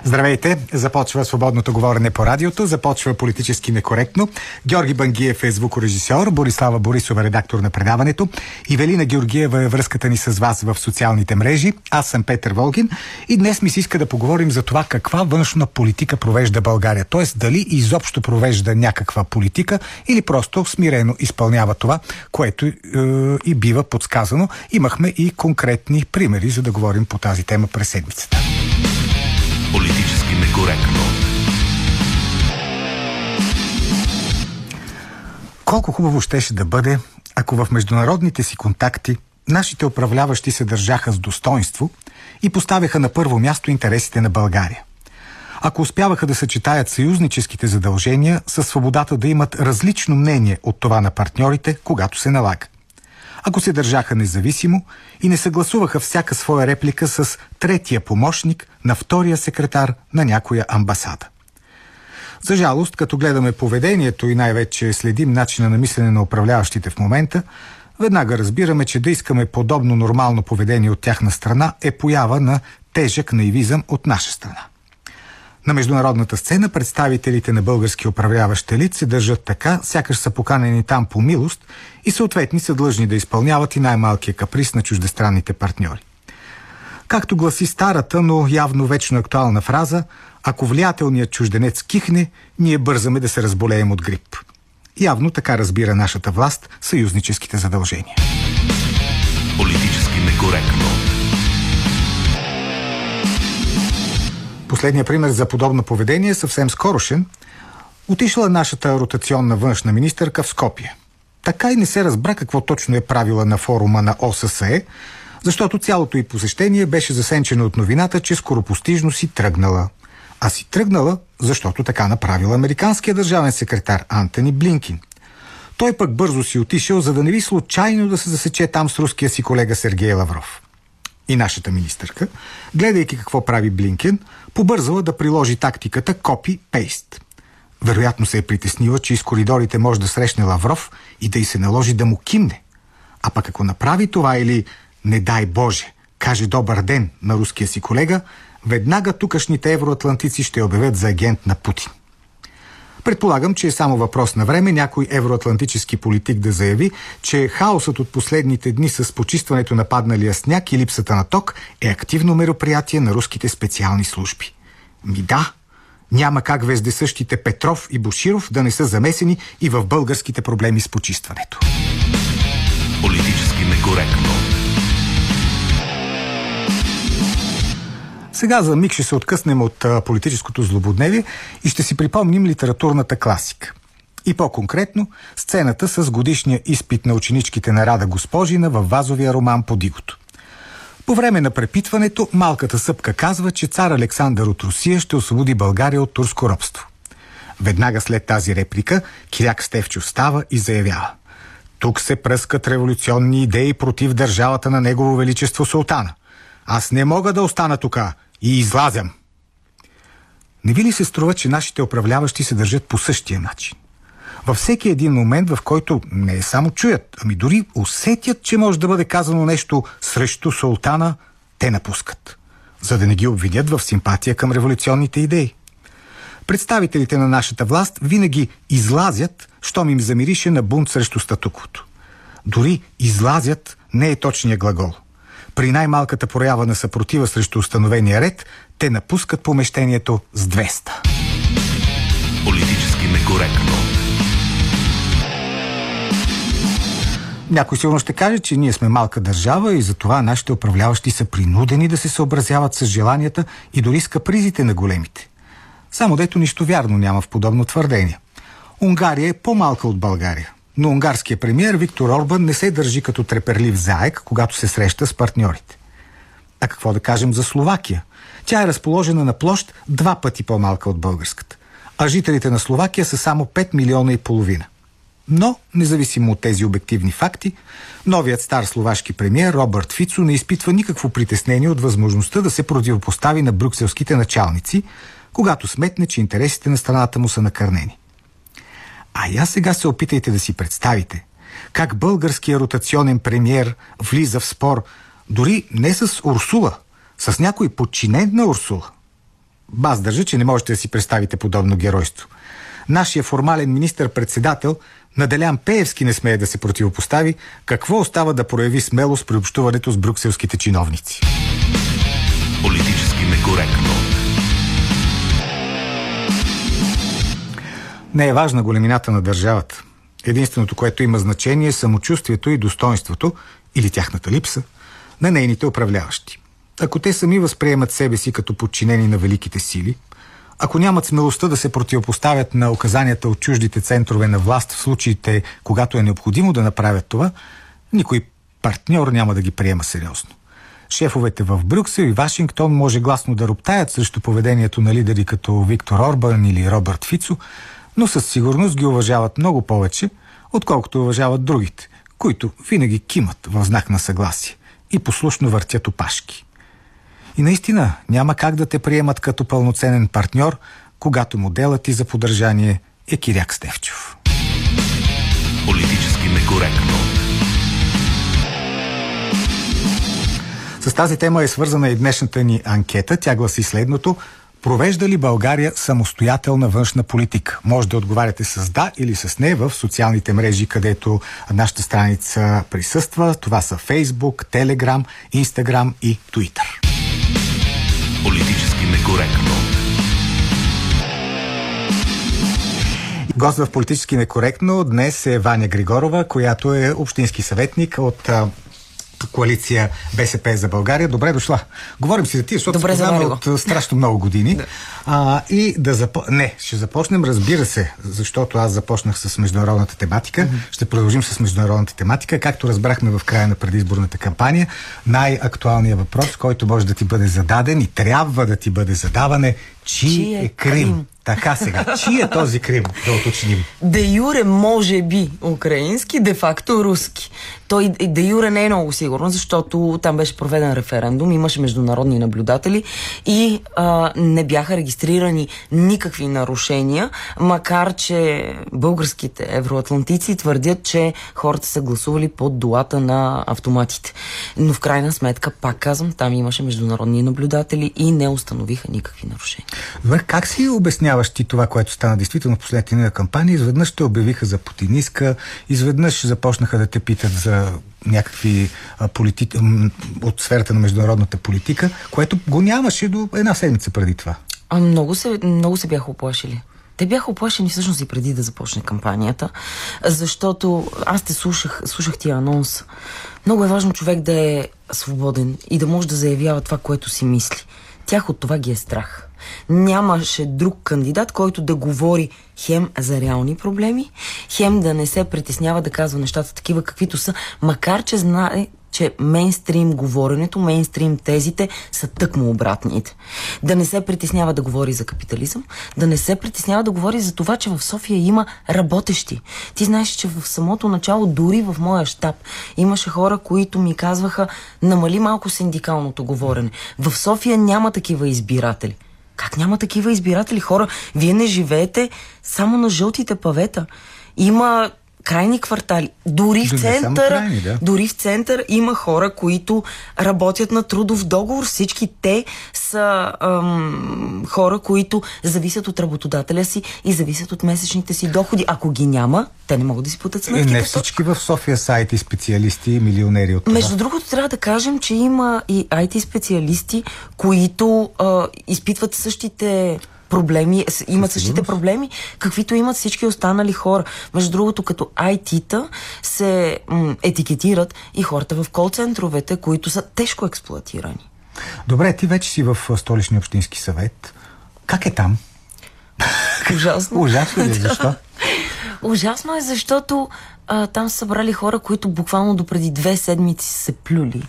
Здравейте! Започва свободното говорене по радиото, започва политически некоректно. Георги Бангиев е звукорежисьор, Борислава Борисова редактор на предаването, Ивелина Георгиева е връзката ни с вас в социалните мрежи. Аз съм Петър Волгин и днес ми се иска да поговорим за това каква външна политика провежда България. Т.е. дали изобщо провежда някаква политика или просто смирено изпълнява това, което и бива подсказано. Имахме и конкретни примери, за да говорим по тази тема през седмицата. Политически некоректно. Колко хубаво щеше да бъде, ако в международните си контакти нашите управляващи се държаха с достоинство и поставяха на първо място интересите на България. Ако успяваха да съчетаят съюзническите задължения със свободата да имат различно мнение от това на партньорите, когато се налага. Ако се държаха независимо и не съгласуваха всяка своя реплика с третия помощник на втория секретар на някоя амбасада. За жалост, като гледаме поведението и най-вече следим начина на мислене на управляващите в момента, веднага разбираме, че да искаме подобно нормално поведение от тяхна страна е поява на тежък наивизъм от наша страна. На международната сцена представителите на български управляващ елит се държат така, сякаш са поканени там по милост и съответни са длъжни да изпълняват и най-малкия каприз на чуждестранните партньори. Както гласи старата, но явно вечно актуална фраза, ако влиятелният чужденец кихне, ние бързаме да се разболеем от грип. Явно така разбира нашата власт съюзническите задължения. Политически некоректно. Последният пример за подобно поведение е съвсем скорошен. Отишла нашата ротационна външна министърка в Скопие. Така и не се разбра какво точно е правила на форума на ОССЕ, защото цялото й посещение беше засенчено от новината, че скоропостижно си тръгнала. А си тръгнала, защото така направил американският държавен секретар Антони Блинкен. Той пък бързо си отишъл, за да не би случайно да се засече там с руския си колега Сергей Лавров. И нашата министърка, гледайки какво прави Блинкен, побързала да приложи тактиката копи-пейст. Вероятно се е притеснила, че из коридорите може да срещне Лавров и да й се наложи да му кимне. А пък ако направи това или, не дай Боже, каже добър ден на руския си колега, веднага тукашните евроатлантици ще обявят за агент на Путин. Предполагам, че е само въпрос на време някой евроатлантически политик да заяви, че хаосът от последните дни с почистването на падналия сняг и липсата на ток е активно мероприятие на руските специални служби. Да, няма как вездесъщите Петров и Буширов да не са замесени и в българските проблеми с почистването. Политически некоректно. Сега за миг ще се откъснем от политическото злободневие и ще си припомним литературната класика. И по-конкретно сцената с годишния изпит на ученичките на Рада Госпожина във вазовия роман "Под игото". По време на препитването малката съпка казва, че цар Александър от Русия ще освободи България от турско робство. Веднага след тази реплика Киряк Стефчов става и заявява: "Тук се пръскат революционни идеи против държавата на Негово Величество Султана. Аз не мога да остана тука и излазям." Не ви ли се струва, че нашите управляващи се държат по същия начин? Във всеки един момент, в който не само чуят, ами дори усетят, че може да бъде казано нещо срещу султана, те напускат, за да не ги обвинят в симпатия към революционните идеи. Представителите на нашата власт винаги излазят, щом им замирише на бунт срещу статуквото. Дори излазят не е точния глагол. При най-малката проява на съпротива срещу установения ред, те напускат помещението с 200. Политически некоректно. Някой сигурно ще каже, че ние сме малка държава и затова нашите управляващи са принудени да се съобразяват с желанията и дори с капризите на големите. Само дето нищо вярно няма в подобно твърдение. Унгария е по-малка от България, но унгарският премиер Виктор Орбан не се държи като треперлив заек, когато се среща с партньорите. А какво да кажем за Словакия? Тя е разположена на площ 2 пъти по-малка от българската, а жителите на Словакия са само 5,5 милиона. Но, независимо от тези обективни факти, новият стар словашки премиер Робърт Фицо не изпитва никакво притеснение от възможността да се противопостави на брюкселските началници, когато сметне, че интересите на страната му са накърнени. А я сега се опитайте да си представите как българският ротационен премиер влиза в спор дори не с Урсула, с някой подчинен на Урсула. Аз държа, че не можете да си представите подобно геройство. Нашия формален министър-председател Наделян Пеевски не смее да се противопостави. Какво остава да прояви смелост при общуването с брюкселските чиновници? Политически некоректно. Не е важна големината на държавата. Единственото, което има значение, е самочувствието и достоинството, или тяхната липса, на нейните управляващи. Ако те сами възприемат себе си като подчинени на великите сили, ако нямат смелостта да се противопоставят на указанията от чуждите центрове на власт в случаите, когато е необходимо да направят това, никой партньор няма да ги приема сериозно. Шефовете в Брюксел и Вашингтон може гласно да роптаят срещу поведението на лидери като Виктор Орбан или Робърт Фицо, но със сигурност ги уважават много повече, отколкото уважават другите, които винаги кимат в знак на съгласие и послушно въртят опашки. И наистина няма как да те приемат като пълноценен партньор, когато моделът ти за поддържание е Киряк Стефчов. Политически некоректно. С тази тема е свързана и днешната ни анкета. Тя гласи следното: провежда ли България самостоятелна външна политика? Може да отговаряте с да или с не в социалните мрежи, където нашата страница присъства. Това са Facebook, Telegram, Instagram и Twitter. Политически некоректно. Гост в Политически некоректно днес е Ваня Григорова, която е общински съветник от коалиция БСП за България. Добре дошла. Говорим си за ти, защото се познаваме от страшно много години. И ще започнем, разбира се, защото аз започнах с международната тематика. Ще продължим с международната тематика. Както разбрахме в края на предизборната кампания, най-актуалният въпрос, който може да ти бъде зададен и трябва да ти бъде задаване: чий е Крим? Така сега. Чий е този Крим? Да уточним. Де юре може би украински, де факто руски. Той де юре не е много сигурно, защото там беше проведен референдум, имаше международни наблюдатели и не бяха регистрирани никакви нарушения, макар че българските евроатлантици твърдят, че хората са гласували под дулата на автоматите. Но в крайна сметка, пак казвам, там имаше международни наблюдатели и не установиха никакви нарушения. Добре, как си обясняваш ти това, което стана действително в последните дни на кампания? Изведнъж те обявиха за путинистка, изведнъж започнаха да те питат за някакви от сферата на международната политика, което го нямаше до една седмица преди това. Много се бяха оплашили. Те бяха оплашени всъщност и преди да започне кампанията, защото аз те слушах тия анонс. Много е важно човек да е свободен и да може да заявява това, което си мисли. Тях от това ги е страх. Нямаше друг кандидат, който да говори хем за реални проблеми, хем да не се притеснява да казва нещата такива, каквито са, макар че знае, че мейнстрим говоренето, мейнстрим тезите са тъкмо обратните. Да не се притеснява да говори за капитализъм, да не се притеснява да говори за това, че в София има работещи. Ти знаеш, че в самото начало, дори в моя щаб, имаше хора, които ми казваха: намали малко синдикалното говорене. В София няма такива избиратели. Как няма такива избиратели? Хора, вие не живеете само на жълтите павета. Има крайни квартали. Дори в центъра има хора, които работят на трудов договор. Всички те са хора, които зависят от работодателя си и зависят от месечните си доходи. Ако ги няма, те не могат да си платят сметките. Не всички в София са IT специалисти и милионери от това. Между другото, трябва да кажем, че има и IT специалисти, които изпитват същите проблеми, имат същите проблеми, каквито имат всички останали хора. Между другото, като IT-та се етикетират и хората в кол-центровете, които са тежко експлоатирани. Добре, ти вече си в Столичния общински съвет. Как е там? Ужасно. Ужасно ли? Защо? Ужасно е, защото там са събрали хора, които буквално допреди 2 седмици се плюли.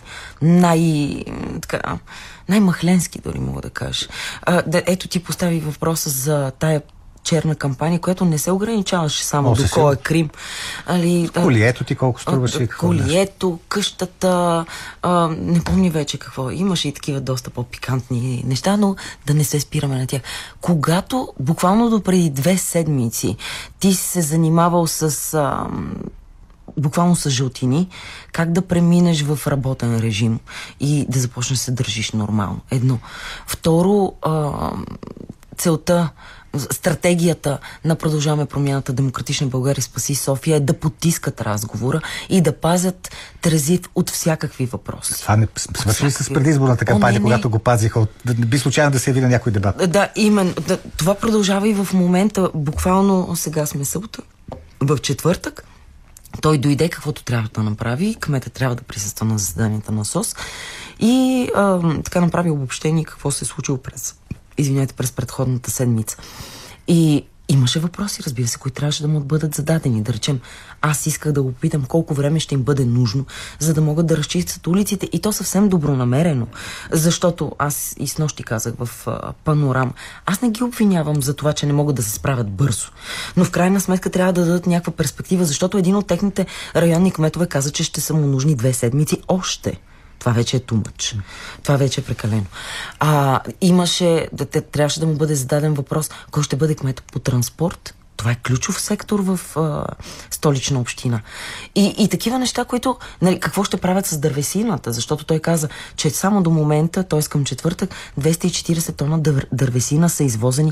Най-махленски, дори мога да кажа. Ето ти постави въпроса за тая черна кампания, която не се ограничаваше само до кой е Крим. Колието ти колко струваше? Колието, къщата, не помня вече какво. Имаше и такива доста по-пикантни неща, но да не се спираме на тях. Когато буквално допреди 2 седмици ти се занимавал с буквално с жълтини, как да преминеш в работен режим и да започнеш да се държиш нормално. Едно. Второ, целта, стратегията на Продължаваме промяната, Демократична България, Спаси София е да потискат разговора и да пазят Терезиев от всякакви въпроси. Това не свърши ли с предизборната кампания, когато го пазиха? Би случайно да се яви на някой дебат? Да, именно. Това продължава и в момента. Буквално сега сме събота. В четвъртък той дойде каквото трябва да направи. Кмета трябва да присъства на заседанията на СОС и така направи обобщение какво се е случило през предходната седмица. И имаше въпроси, разбира се, които трябваше да му бъдат зададени. Да речем, аз исках да го питам колко време ще им бъде нужно, за да могат да разчистят улиците, и то съвсем добронамерено. Защото аз и снощи казах в Панорам, аз не ги обвинявам за това, че не могат да се справят бързо. Но в крайна сметка трябва да дадат някаква перспектива, защото един от техните районни кметове каза, че ще са му нужни 2 седмици още. Това вече е тумъч. Това вече е прекалено. Трябваше да му бъде зададен въпрос, кой ще бъде кмет по транспорт. Това е ключов сектор в Столична община. И такива неща, които... какво ще правят с дървесината? Защото той каза, че само до момента, т.е. към четвъртък, 240 тона дървесина са извозени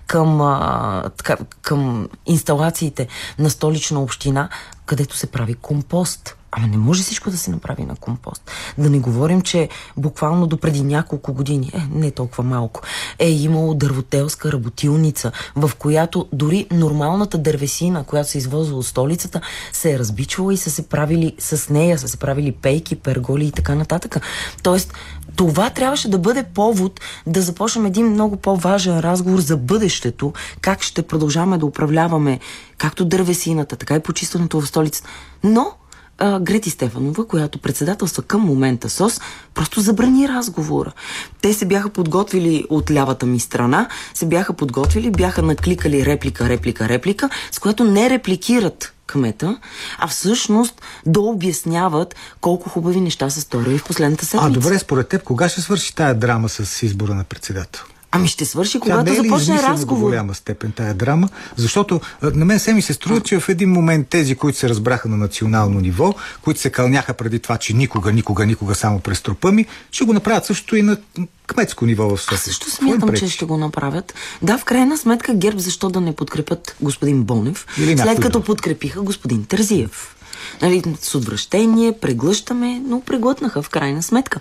към инсталациите на Столична община, където се прави компост. Ама не може всичко да се направи на компост. Да не говорим, че буквално допреди няколко години, не толкова малко, е имало дървотелска работилница, в която дори нормалната дървесина, която се извозва от столицата, се е разбичвала и с нея са се правили пейки, перголи и така нататък. Тоест, това трябваше да бъде повод да започнем един много по-важен разговор за бъдещето, как ще продължаваме да управляваме както дървесината, така и почистването в столицата. Но Грети Стефанова, която председателства към момента СОС, просто забрани разговора. Те се бяха подготвили от лявата ми страна, бяха накликали реплика, с която не репликират кмета, а всъщност да обясняват колко хубави неща са сторили в последната седмица. Добре, според теб, кога ще свърши тая драма с избора на председател? Ще свърши, когато започне разговор. До голяма степен тая драма, защото на мен се ми се струва, че в един момент тези, които се разбраха на национално ниво, които се кълняха преди това, че никога само през трупа ми, ще го направят също и на кметско ниво в София. Аз също смятам, че ще го направят. Да, в крайна сметка ГЕРБ защо да не подкрепят господин Бонев, след като подкрепиха господин Терзиев. С отвращение, преглъщаме, но преглътнаха в крайна сметка.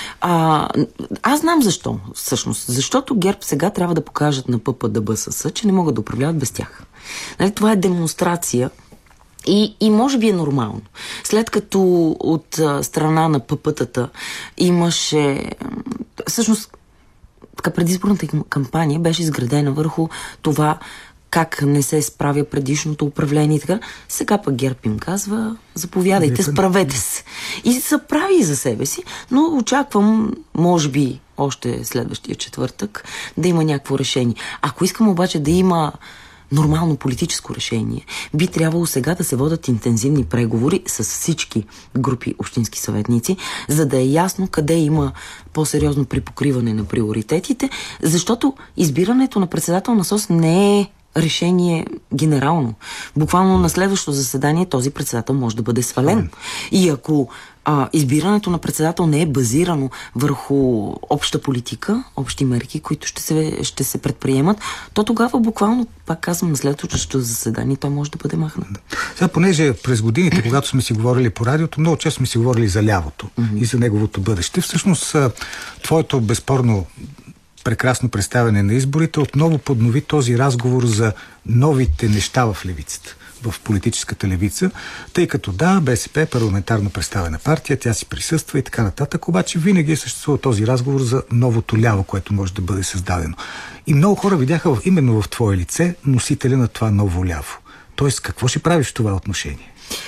Аз знам защо, всъщност. Защото ГЕРБ сега трябва да покажат на ППДБСС, че не могат да управляват без тях. Това е демонстрация и може би е нормално. След като от страна на ПП-тата имаше... Всъщност, предизборната кампания беше изградена върху това как не се справя предишното управление и така. Сега пък ГЕРБ им казва, заповядайте, справете се. И се прави за себе си, но очаквам, може би, още следващия четвъртък, да има някакво решение. Ако искам обаче да има нормално политическо решение, би трябвало сега да се водят интензивни преговори с всички групи общински съветници, за да е ясно къде има по-сериозно припокриване на приоритетите, защото избирането на председател на СОС не е решение генерално. Буквално на следващото заседание този председател може да бъде свален. И ако избирането на председател не е базирано върху обща политика, общи мерки, които ще се предприемат, то тогава буквално, пак казвам, на следващото заседание той може да бъде махнат. Сега, понеже през годините, когато сме си говорили по радиото, много често сме си говорили за лявото и за неговото бъдеще. Всъщност, твоето безспорно прекрасно представяне на изборите отново поднови този разговор за новите неща в левицата, в политическата левица, тъй като БСП е парламентарно представена партия, тя си присъства и така нататък, обаче винаги е съществувал този разговор за новото ляво, което може да бъде създадено. И много хора видяха именно в твое лице носителя на това ново ляво. Тоест, какво ще правиш в това отношение?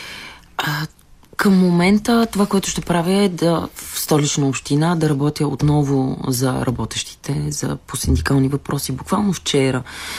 Към момента това, което ще правя е в Столична община да работя отново за работещите, по синдикални въпроси. Буквално вчера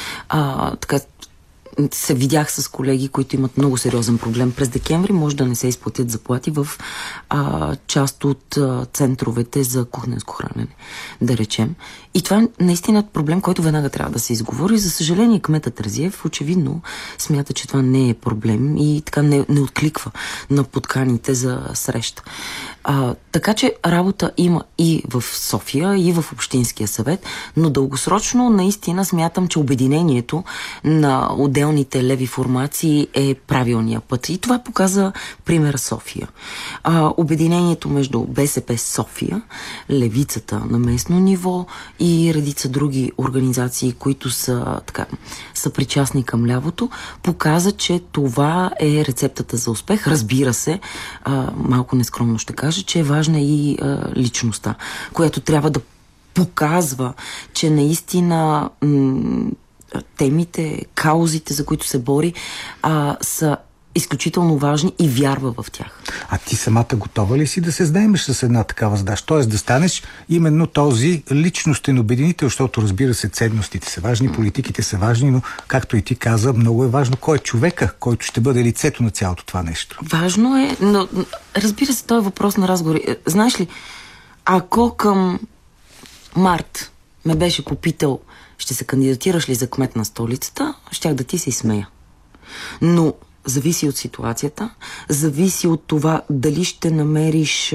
се видях с колеги, които имат много сериозен проблем. През декември може да не се изплатят заплати в част от центровете за кухненско хранене, да речем. И това е наистина проблем, който веднага трябва да се изговори. За съжаление, кметът Терзиев очевидно смята, че това не е проблем и така не откликва на подканите за среща. Така че работа има и в София, и в Общинския съвет, но дългосрочно наистина смятам, че обединението на отделните леви формации е правилния път. И това показа примера София. Обединението между БСП София, левицата на местно ниво и редица други организации, които са причастни към лявото, показа, че това е рецептата за успех. Разбира се, малко нескромно ще кажа, че е важна и личността, която трябва да показва, че наистина темите, каузите, за които се бори, са изключително важни и вярва в тях. А ти самата готова ли си да се заемеш с една такава задача? Т.е. да станеш именно този личностен обединител, защото, разбира се, ценностите са важни, политиките са важни, но, както и ти каза, много е важно кой е човека, който ще бъде лицето на цялото това нещо. Важно е, но разбира се, този въпрос на разговори. Знаеш ли, ако към март ме беше попитал, ще се кандидатираш ли за кмет на столицата, щях да ти се изсмея. Но зависи от ситуацията, зависи от това дали ще намериш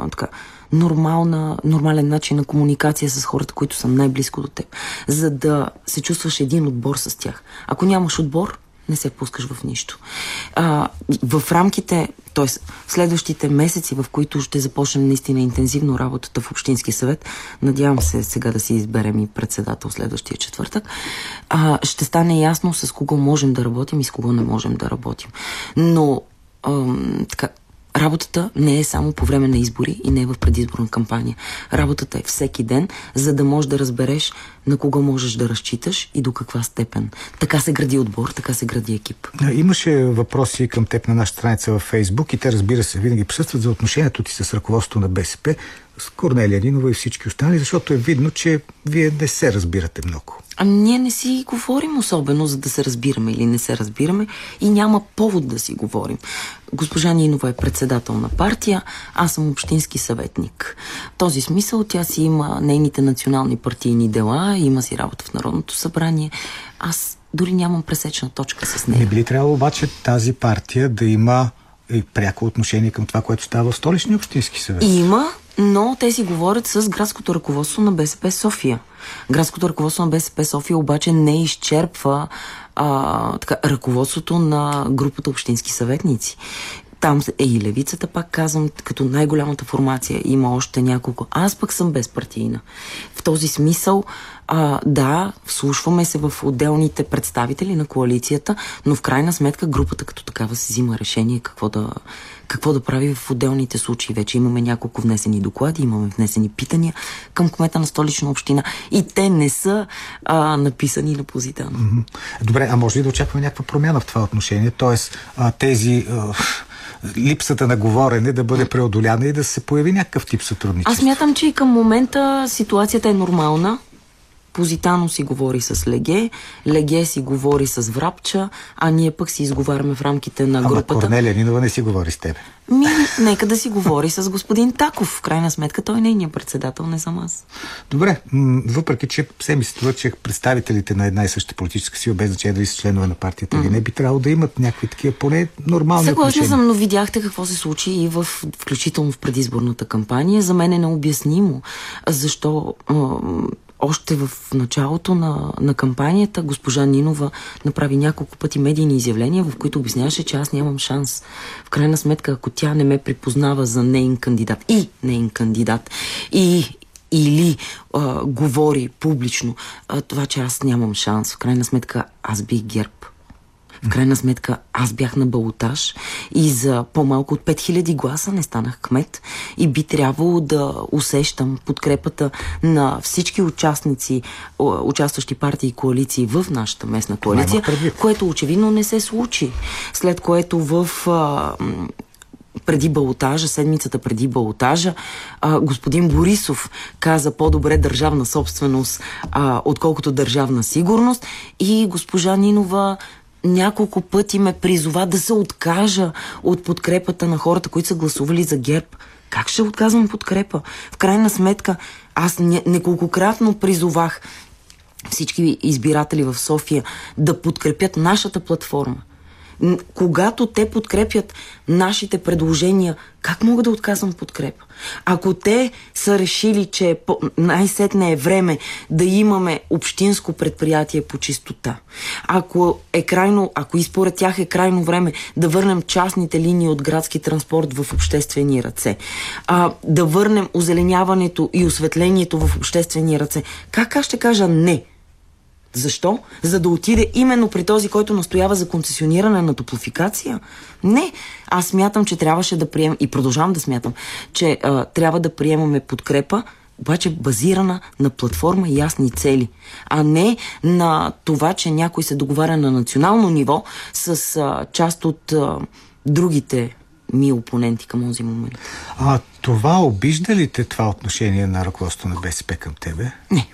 нормален начин на комуникация с хората, които са най-близко до теб, за да се чувстваш един отбор с тях. Ако нямаш отбор, не се пускаш в нищо. В рамките, т.е. в следващите месеци, в които ще започнем наистина интензивно работата в Общински съвет, надявам се сега да си изберем и председател следващия четвъртък, ще стане ясно с кого можем да работим и с кого не можем да работим. Но работата не е само по време на избори и не е в предизборна кампания. Работата е всеки ден, за да можеш да разбереш на кого можеш да разчиташ и до каква степен. Така се гради отбор, така се гради екип. Имаше въпроси към теб на нашата страница във Фейсбук и те, разбира се, винаги присъстват за отношението ти с ръководството на БСП, с Корнелия Нинова и всички останали, защото е видно, че вие не се разбирате много. Ние не си говорим особено, за да се разбираме или не се разбираме и няма повод да си говорим. Госпожа Нинова е председател на партия, аз съм общински съветник. В този смисъл тя си има нейните национални партийни дела, има си работа в Народното събрание. Аз дори нямам пресечна точка с нея. Не би ли трябвало обаче тази партия да има и пряко отношение към това, което става в Столичния общински съвет? Има, но те си говорят с градското ръководство на БСП София. Градското ръководство на БСП София обаче не изчерпва ръководството на групата общински съветници. Там е и левицата, пак казвам, като най-голямата формация. Има още няколко. Аз пък съм безпартийна. В този смисъл, да, вслушваме се в отделните представители на коалицията, но в крайна сметка групата като такава се взима решение какво да прави в отделните случаи. Вече имаме няколко внесени доклади, имаме внесени питания към кмета на Столична община и те не са написани напозително. Добре, а може ли да очакваме някаква промяна в това отношение? Тоест, липсата на говорене да бъде преодоляна и да се появи някакъв тип сътрудничество? Аз смятам, че и към момента ситуацията е нормална. Позитано си говори с Леге, Леге си говори с Врабча, а ние пък си изговаряме в рамките на групата. Ама Корнелия Нинова не си говори с тебе. Нека да си говори с господин Таков. В крайна сметка той не е нейният председател, не съм аз. Добре, въпреки че все ми се струва, че представителите на една и съща политическа сила, без значение дали са членове на партията или не, би трябвало да имат някакви такива поне нормални отношения. Съгласна съм, но видяхте какво се случи и включително в предизборната кампания. За мен е необяснимо защо още в началото на кампанията госпожа Нинова направи няколко пъти медийни изявления, в които обясняваше, че аз нямам шанс. В крайна сметка, ако тя не ме припознава за нейн кандидат или говори публично това, че аз нямам шанс, в крайна сметка аз бих ГЕРБ. В крайна сметка аз бях на балотаж и за по-малко от 5000 гласа не станах кмет и би трябвало да усещам подкрепата на всички участващи партии и коалиции в нашата местна коалиция, което очевидно не се случи. След което преди балотажа, седмицата преди балотажа, господин Борисов каза по-добре държавна собственост, отколкото държавна сигурност и госпожа Нинова няколко пъти ме призова да се откажа от подкрепата на хората, които са гласували за ГЕРБ. Как ще отказвам подкрепа? В крайна сметка, Аз неколкократно призовах всички избиратели в София да подкрепят нашата платформа. Когато те подкрепят нашите предложения, как мога да отказвам подкрепа? Ако те са решили, че най-сетне е време да имаме общинско предприятие по чистота, ако и според тях е крайно време да върнем частните линии от градски транспорт в обществени ръце, да върнем озеленяването и осветлението в обществени ръце, как аз ще кажа не? Защо? За да отиде именно при този, който настоява за концесиониране на топлофикация? Не. Аз смятам, че трябваше да приемем, и продължавам да смятам, че трябва да приемаме подкрепа, обаче базирана на платформа и ясни цели, а не на това, че някой се договаря на национално ниво с част от другите ми опоненти към този момент. Това обижда ли те, това отношение на ръководството на БСП към тебе?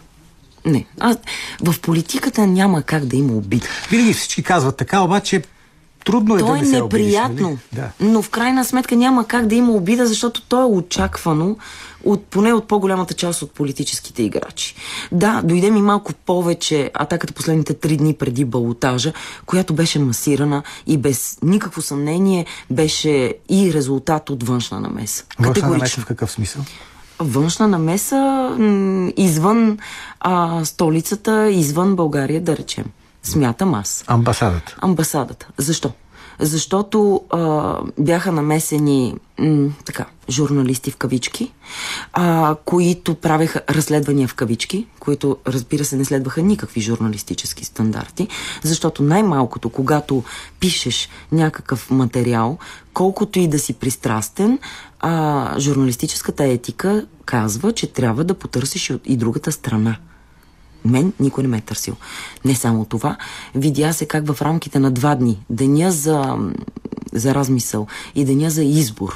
Не. В политиката няма как да има обида. Винаги всички казват така, обаче трудно е да не се обидиш. То е неприятно, но в крайна сметка няма как да има обида, защото то е очаквано поне от по-голямата част от политическите играчи. Да, дойде ми малко повече атаката последните 3 дни преди балотажа, която беше масирана и без никакво съмнение беше и резултат от външна намеса. Външна намеса в какъв смисъл? Външна намеса извън столицата, извън България, да речем. Смятам аз. Амбасадата. Защо? Защото бяха намесени журналисти в кавички, които правеха разследвания в кавички, които, разбира се, не следваха никакви журналистически стандарти, защото най-малкото, когато пишеш някакъв материал, колкото и да си пристрастен, журналистическата етика казва, че трябва да потърсиш и другата страна. Мен никой не ме е търсил. Не само това, видя се как в рамките на 2 дни, деня за размисъл и деня за избор,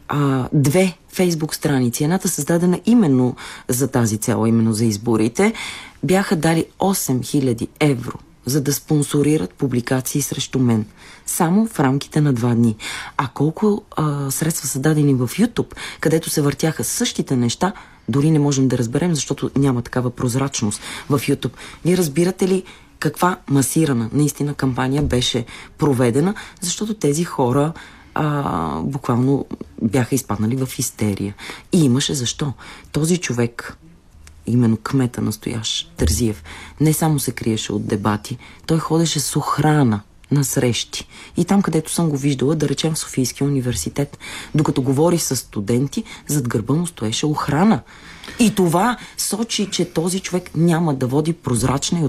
2 фейсбук страници, едната създадена именно за тази цел, именно за изборите, бяха дали 8000 евро, за да спонсорират публикации срещу мен. Само в рамките на 2 дни. А колко средства са дадени в YouTube, където се въртяха същите неща, дори не можем да разберем, защото няма такава прозрачност в YouTube. Вие разбирате ли каква масирана наистина кампания беше проведена, защото тези хора буквално бяха изпаднали в истерия. И имаше защо. Този човек, именно кмета настоящ, Терзиев, не само се криеше от дебати, той ходеше с охрана на срещи. И там, където съм го виждала, да речем в Софийския университет, докато говори с студенти, зад гърба му стоеше охрана. И това сочи, че този човек няма да води прозрачно и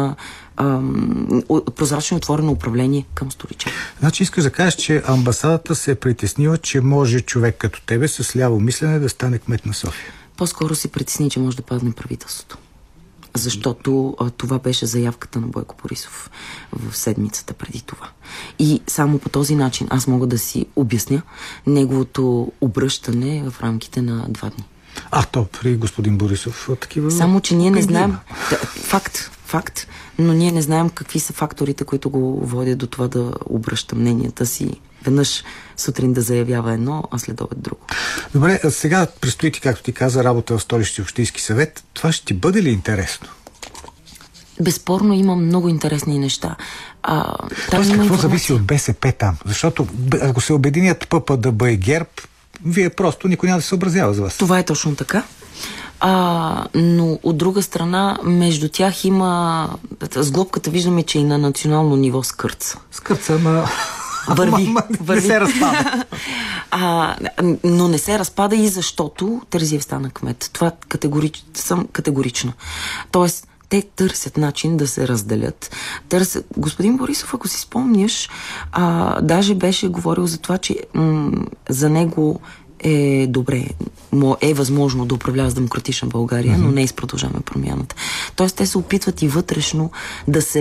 отворено управление към столича. Значи искаш да кажеш, че амбасадата се е притеснила, че може човек като тебе с ляво мислене да стане кмет на София. По-скоро се притесни, че може да падне правителството. Защото това беше заявката на Бойко Борисов в седмицата преди това. И само по този начин аз мога да си обясня неговото обръщане в рамките на 2 дни. То при господин Борисов такива... Само, че ние не знаем... Факт, но ние не знаем какви са факторите, които го водят до това да обръща мненията си. Веднъж сутрин да заявява едно, а след обед друго. Добре, сега предстои ти, както ти каза, работа в Столичния общински съвет. Това ще ти бъде ли интересно? Безспорно има много интересни неща. Тоест, какво зависи от БСП там? Защото ако се обединят ППДБ и ГЕРБ, вие просто никой няма да се съобразява с вас. Това е точно така. Но от друга страна, между тях има... Сглобката виждаме, че и на национално ниво скърца. Върви. Не се разпада. Но не се разпада и защото Терзиев стана кмет. Това съм категорична. Тоест, те търсят начин да се разделят. Господин Борисов, ако си спомняш, даже беше говорил за това, че за него е добре, е възможно да управлява с Демократична България, но не и с Продължаваме промяната. Тоест, те се опитват и вътрешно да се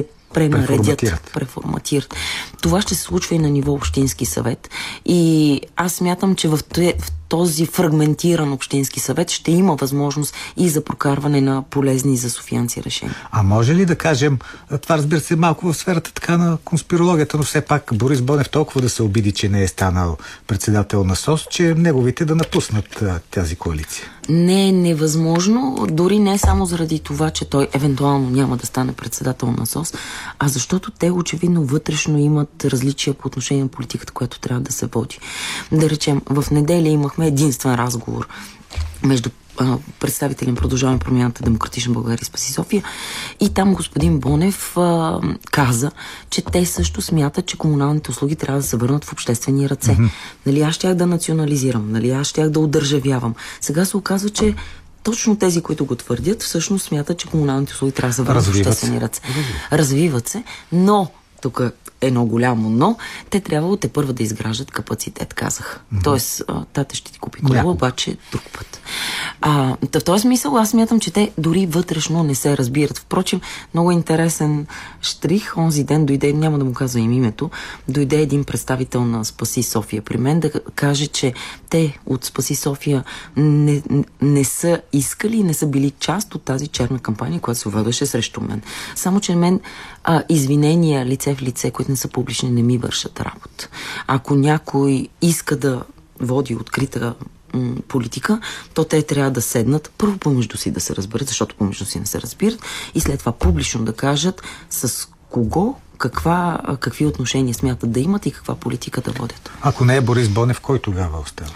преформатират. Това ще се случва и на ниво Общински съвет. И аз смятам, че в този фрагментиран общински съвет ще има възможност и за прокарване на полезни за софиянци решения. А може ли да кажем, това разбира се малко в сферата така на конспирологията, но все пак Борис Бонев толкова да се обиди, че не е станал председател на СОС, че неговите да напуснат тази коалиция? Не е невъзможно, дори не само заради това, че той евентуално няма да стане председател на СОС, а защото те очевидно вътрешно имат различия по отношение на политиката, която трябва да се води. Да речем, в неделя имахме единствен разговор между представители на Продължаваме промяната, Демократична България и Спаси София. И там господин Бонев каза, че те също смятат, че комуналните услуги трябва да се върнат в обществени ръце. Нали, аз щях да национализирам, нали, аз щях да удържавявам. Сега се оказва, че точно тези, които го твърдят, всъщност смятат, че комуналните услуги трябва да се върнат в обществени ръце. Развиват се, но тук едно голямо но, те трябвало те първа да изграждат капацитет, казах. Тоест, тате ще ти купи кола, обаче друг път. В този смисъл аз смятам, че те дори вътрешно не се разбират. Впрочем, много интересен штрих. Онзи ден дойде, няма да му казвам името, дойде един представител на Спаси София при мен да каже, че те от Спаси София не са искали и не са били част от тази черна кампания, която се водеше срещу мен. Само, че мен извинения лице в лице, които не са публични, не ми вършат работа. Ако някой иска да води открита политика, то те трябва да седнат първо помежду си да се разберат, защото помежду си не се разбират, и след това публично да кажат с кого, какви отношения смятат да имат и каква политика да водят. Ако не е Борис Бонев, кой тогава остава?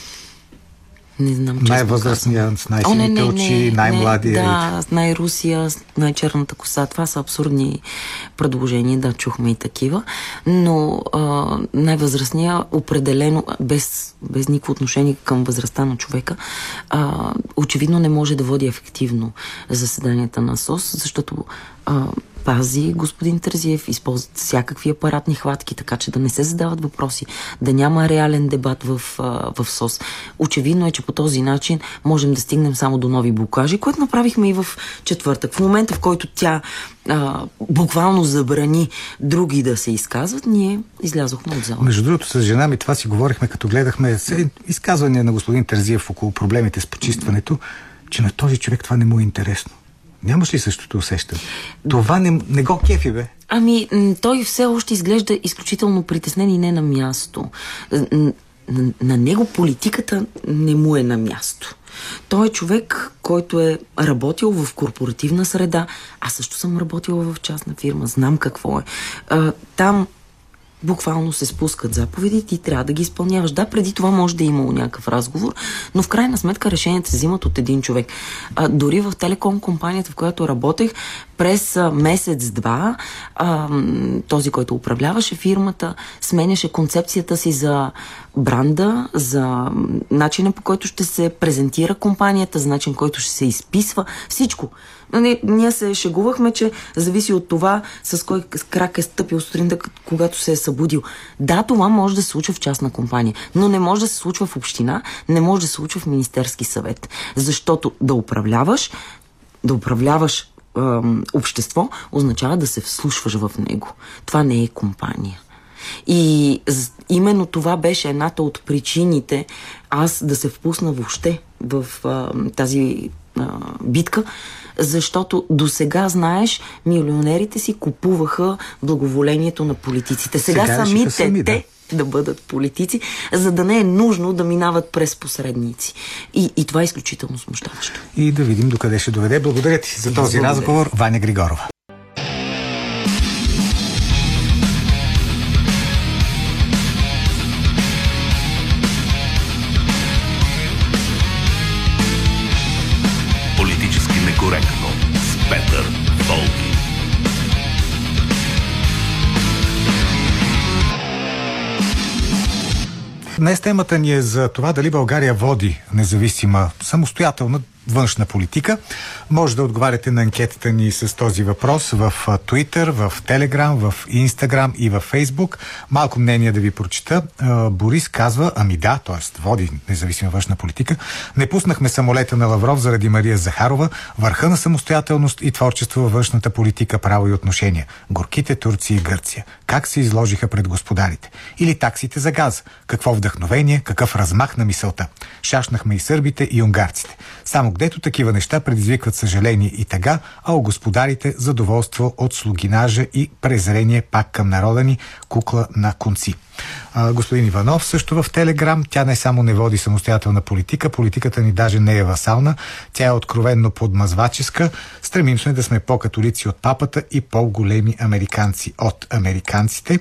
Не знам, най-възрастният, с най-силните очи, най-младия. Да, с най-русия, с най-черната коса. Това са абсурдни предложения, да, чухме и такива. Но най-възрастният, определено, без никакво отношение към възрастта на човека, очевидно не може да води ефективно заседанията на СОС, защото пази господин Терзиев, използват всякакви апаратни хватки, така че да не се задават въпроси, да няма реален дебат в СОС. Очевидно е, че по този начин можем да стигнем само до нови блокажи, което направихме и в четвъртък. В момента, в който тя буквално забрани други да се изказват, ние излязохме от зала. Между другото, с жена ми това си говорихме, като гледахме изказвания на господин Терзиев около проблемите с почистването, че на този човек това не му е интересно. Нямаш ли същото усещане? Това не го кефи, бе. Той все още изглежда изключително притеснен и не на място. На него политиката не му е на място. Той е човек, който е работил в корпоративна среда. Аз също съм работила в частна фирма. Знам какво е. Там буквално се спускат заповеди и ти трябва да ги изпълняваш. Да, преди това може да е имало някакъв разговор, но в крайна сметка решенията се взимат от един човек. Дори в телеком компанията, в която работех, през месец-два този, който управляваше фирмата, сменяше концепцията си за бранда, за начина, по който ще се презентира компанията, за начин, който ще се изписва. Всичко. Ние се шегувахме, че зависи от това с кой крак е стъпил сутринта, когато се е събудил. Да, това може да се случва в частна компания, но не може да се случва в община, не може да се случва в Министерски съвет. Защото да управляваш общество означава да се вслушваш в него. Това не е компания. И именно това беше едната от причините аз да се впусна въобще в тази битка, защото до сега, знаеш, милионерите си купуваха благоволението на политиците. Сега самите те да бъдат политици, за да не е нужно да минават през посредници. И това е изключително смущаващо. И да видим докъде ще доведе. Благодаря ти за този разговор, Ваня Григорова. Политически некоректно с Петър Волги. Днес темата ни е за това дали България води независима, самостоятелна, външна политика. Може да отговаряте на анкетата ни с този въпрос в Twitter, в Telegram, в Instagram и в Facebook. Малко мнение да ви прочита. Борис казва, т.е. води независима външна политика. Не пуснахме самолета на Лавров заради Мария Захарова, върха на самостоятелност и творчество във външната политика, право и отношения. Горките Турция и Гърция. Как се изложиха пред господарите? Или таксите за газ? Какво вдъхновение, какъв размах на мисълта? Шашнахме и сърбите, и унгарците. Само гдето такива неща предизвикват съжаление и тъга, а у господарите задоволство от слугинажа и презрение пак към народа ни, кукла на конци. Господин Иванов също в Телеграм. Тя не само не води самостоятелна политика, политиката ни даже не е васална, тя е откровенно подмазваческа. Стремим се да сме по-католици от папата и по-големи американци от американците.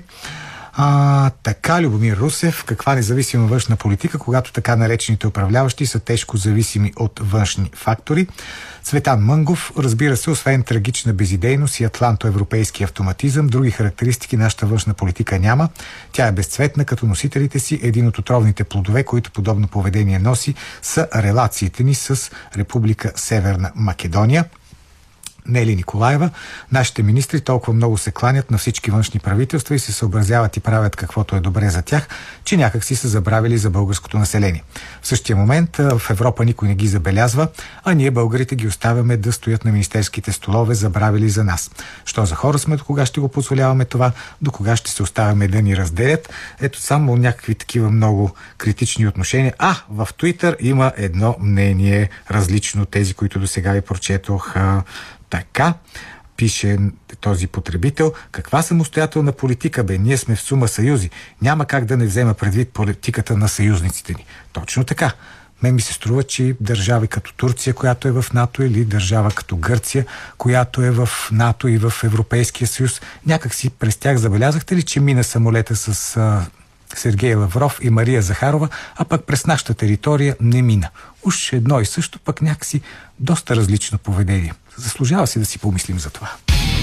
Така, Любомир Русев, каква независима външна политика, когато така наречените управляващи са тежко зависими от външни фактори. Цветан Мънгов, разбира се, освен трагична безидейност и атлантоевропейски автоматизъм, други характеристики нашата външна политика няма. Тя е безцветна, като носителите си. Един от отровните плодове, които подобно поведение носи, са релациите ни с Република Северна Македония. Нели Николаева, нашите министри толкова много се кланят на всички външни правителства и се съобразяват и правят каквото е добре за тях, че някак си са забравили за българското население. В същия момент в Европа никой не ги забелязва, а ние българите ги оставяме да стоят на министерските столове, забравили за нас. Що за хора сме, до кога ще го позволяваме това, до кога ще се оставяме да ни разделят? Ето само някакви такива много критични отношения. В Twitter има едно мнение различно, тези, които до сега ви прочетох. Така, пише този потребител, каква самостоятелна политика, бе? Ние сме в сума съюзи. Няма как да не взема предвид политиката на съюзниците ни. Точно така. Мен ми се струва, че държави като Турция, която е в НАТО, или държава като Гърция, която е в НАТО и в Европейския съюз, някак си през тях забелязахте ли, че мина самолета с Сергей Лавров и Мария Захарова, а пък през нашата територия не мина. Уж едно и също, пък някакси доста различно поведение. Заслужава се да си помислим за това.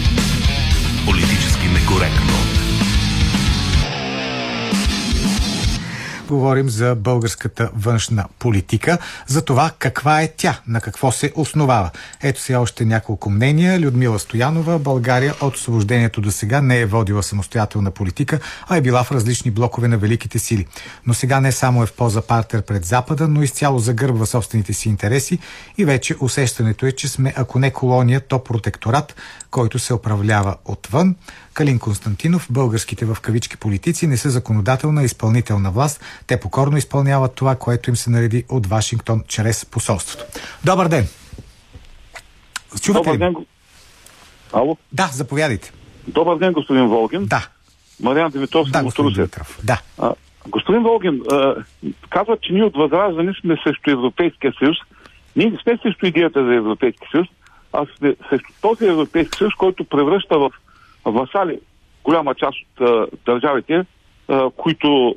Политически некоректно. Говорим за българската външна политика, за това каква е тя, на какво се основава. Ето сега още няколко мнения. Людмила Стоянова, България от освобождението до сега не е водила самостоятелна политика, а е била в различни блокове на великите сили. Но сега не само е в поза партнер пред Запада, но изцяло загърбва собствените си интереси и вече усещането е, че сме, ако не колония, то протекторат, който се управлява отвън. Калин Константинов, българските в кавички политици не са законодателна и изпълнителна власт. Те покорно изпълняват това, което им се нареди от Вашингтон чрез посолството. Добър ден! Чувате ли? Добър ден. Ало? Да, заповядайте. Добър ден, господин Волгин. Да. Мариан Димитров, Да, от господин Русе. Димитров. Да. Господин Волгин, казват, че ние от Възраждане сме срещу Европейския съюз. Ние не сме срещу идеята за Европейски съюз, а сме срещу този Европейски съюз, който превръща в васали голяма част от държавите, които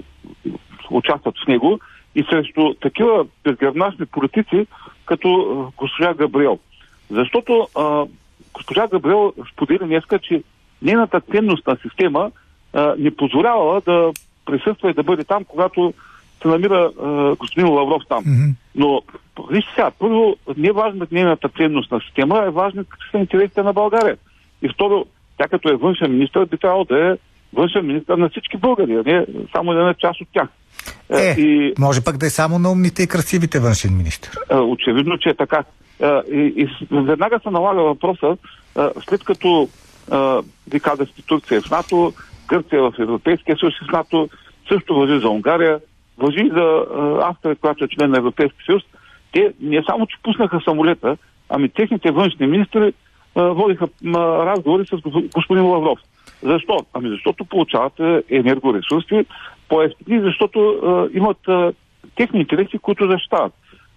участват в него, и срещу такива безгръбначни политици, като госпожа Габриел. Защото госпожа Габриел сподели днеска, че нейната ценностна система не позволявала да присъства и да бъде там, когато се намира господин Лавров там. Mm-hmm. Но вижте сега, първо, не е важна нейната ценностна система, а е важна какви са интересите на България. И второ, тя като е външен министър, би трябвало да е външен министър на всички българи, а не само една част от тях. Може пък да е само на умните и красивите външен министър. Очевидно, че е така. И веднага се налага въпроса, след като ви казахте, Турция е в НАТО, Гърция е в Европейския съюз и в НАТО, също важи за Унгария, важи и за Австрия, която е член на Европейския съюз. Те не само, че пуснаха самолета, ами техните външни министри водиха разговори с господин Лавров. Защо? Ами защото получават енергоресурси по-ефтини, защото имат техни интереси, които защитават.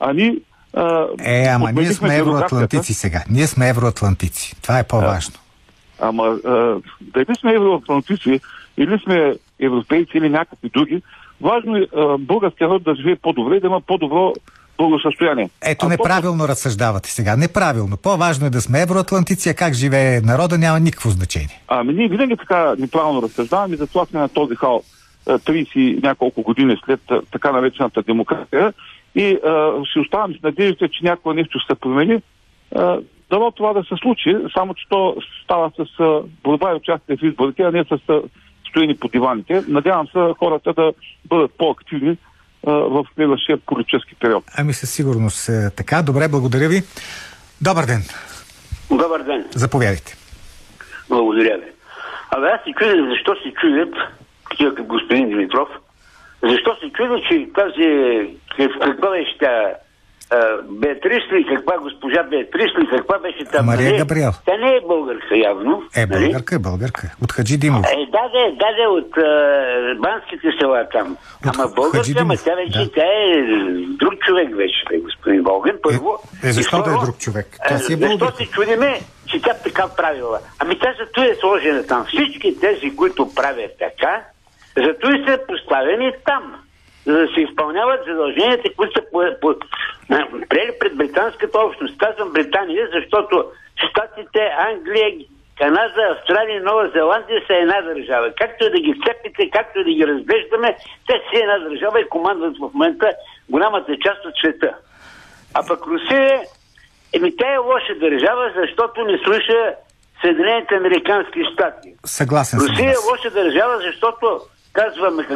Ама ние сме евроатлантици сега. Ние сме евроатлантици. Това е по-важно. Дали сме евроатлантици, или сме европейци, или някакви други, важно е българския народ да живее по-добре, да има по-добро благосъстояние. Ето неправилно разсъждавате сега. Неправилно. По-важно е да сме евроатлантици, а как живее народа няма никакво значение. Ние винаги така неправилно разсъждаваме и затова сме на този хал 30 и няколко години след така наречената демокрация и ще оставам с надеждата, че някога нещо ще се промени. Дано това да се случи, само че то става с борба и участие в изборите, а не с стоени по диваните. Надявам се хората да бъдат по-активни в следващия политически период. Ами със сигурност така. Добре, благодаря ви. Добър ден. Добър ден. Заповядайте. Благодаря ви. Аз се чудя защо се чудят, такива като господин Димитров, защо се чудят, че тази, каква беше тя Беатрис ли, каква госпожа Беатрис ли, каква беше там? Мария Габриел. Тя не е българка явно. Българка. От Хаджи Димов. Да, от банските села там. Ама българка, тя вече, тя е друг човек вече, господин Волгин. Първо. Защо да е друг човек? Тя си е българка. Защо се чудиме, че тя така правила? Ами тя зато е сложена там. Всички тези, които правят така, зато и са поставени там. За да се изпълняват задълженията, които са приели пред британската общност. Казвам Британия, защото щатите, Англия, Канада, Австралия, Нова Зеландия са една държава. Както и да ги цепите, както и да ги разглеждаме, те си една държава и командват в момента голямата част от света. А пък Русия, тя е лоша държава, защото не слуша Съединените американски щати. Съгласен съм. Русия е лоша държава, защото казваме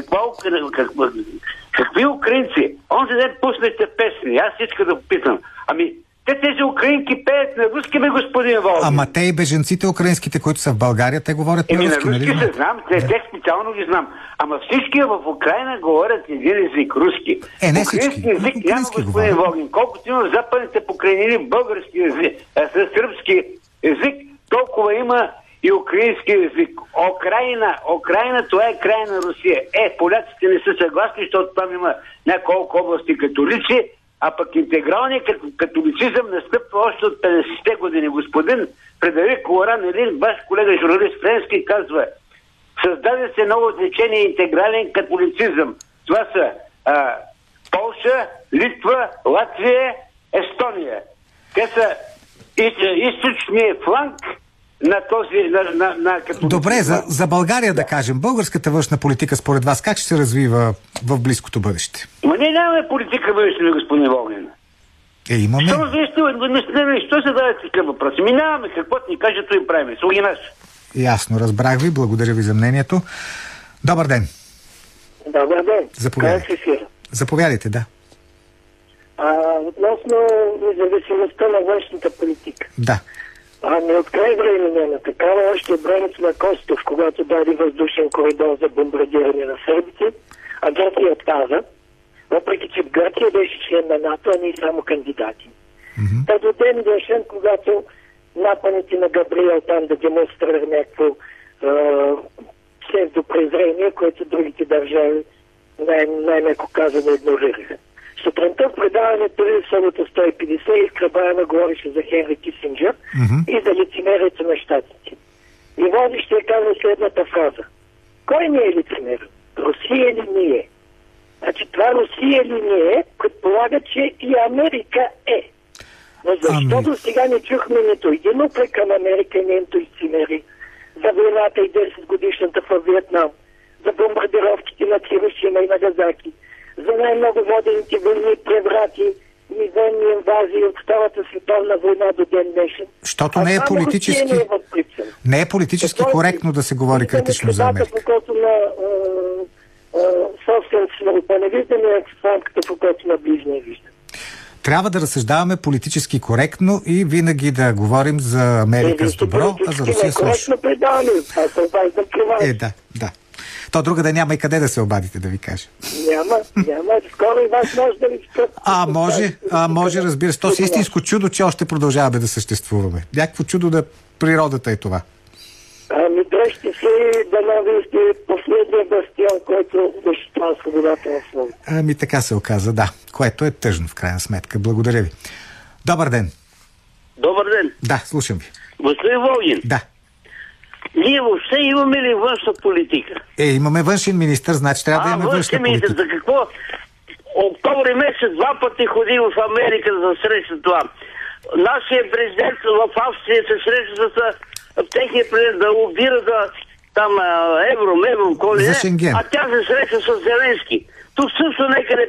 какви украинци? Онзи ден пуснахте песни. Аз искам да попитам. Ами, тези украинки пеят на руски, господин Волгин. Ама те и бежанците украинските, които са в България, те говорят на руски, нали? На руски се знам, те специално ги знам. Ама всички в Украина говорят един език, руски. Не всички. Език няма, господин Волгин. Колкото има в западните покрайнини български език, сръбски език, толкова има и украински език. Окраина, това е край на Русия. Поляците не са съгласни, защото там има няколко области католици, а пък интегралният католицизъм настъпва още от 50-те години. Господин Фредерик Лоран, един ваш колега журналист френски, казва: създаде се ново течение интегрален католицизъм. Това са Полша, Литва, Латвия, Естония. Те са източния фланг на този католицизма. Добре, за България да кажем. Българската външна политика според вас как ще се развива в близкото бъдеще? Ние нямаме политика външна, господин Волгин. Имаме. Що се даде такъв въпрос? Нямаме, каквото ни каже, то им правим. Слуги наши. Ясно, разбрах ви. Благодаря ви за мнението. Добър ден. Добър ден. Заповядайте. Заповядайте, да. Относно независимостта на външната политика. Да. От край време на такава, още от времето на Костов, когато даде въздушен коридор за бомбардиране на сърбите, а Гърция отказа, въпреки че Гърция беше член на НАТО, а не само кандидати. Та до ден днешен, когато напаните на Габриел там да демонстрира някакво псевдопрезрение, което другите държави най-меко казано игнорираха. Сутринта в предаването в събота 150 Изкрабаева говореше за Хенри Кисинджър и за лицемерието на щатите. И водещия казва следната фраза: кой не е лицемер? Русия ли ние? Значи това Русия ли ние предполага, че и Америка е. Но защото сега не чухме нито един упрек към Америка и нейното лицемери за войната и 10 годишната в Виетнам, за бомбардировките на Хирошима и Нагазаки, за най-много водените войни, преврати и военни инвазии от Втората световна война до ден днешен. Защото не е политически коректно да се говори критично за Америка. Покото на собствената на Рупа не виждаме в рамката покото на ближния виждам. Трябва да разсъждаваме политически коректно и винаги да говорим за Америка с добро, а за Русия с лошо. Да. То друга да няма и къде да се обадите, да ви кажа. Няма. Скоро и вас може да ви спрат. Може, разбира се. То си истинско чудо, че още продължаваме да съществуваме. Някакво чудо да природата е това. Дръжте си да нависте последния бастион, който защитава свободата на слово. Така се оказа, да. Което е тъжно в крайна сметка. Благодаря ви. Добър ден. Добър ден. Да, слушам ви. Господин Волгин. Да. Ние въобще имаме ли външна политика? Имаме външен министър, значи трябва да имаме външна политика. За какво? Октомври месец 2 пъти ходи в Америка за среща това. Нашия президент в Австрия се среща с техния президент да лобира да там евро, коли, за Шенген. а тя се среща с Зеленски. Тук също некъде пак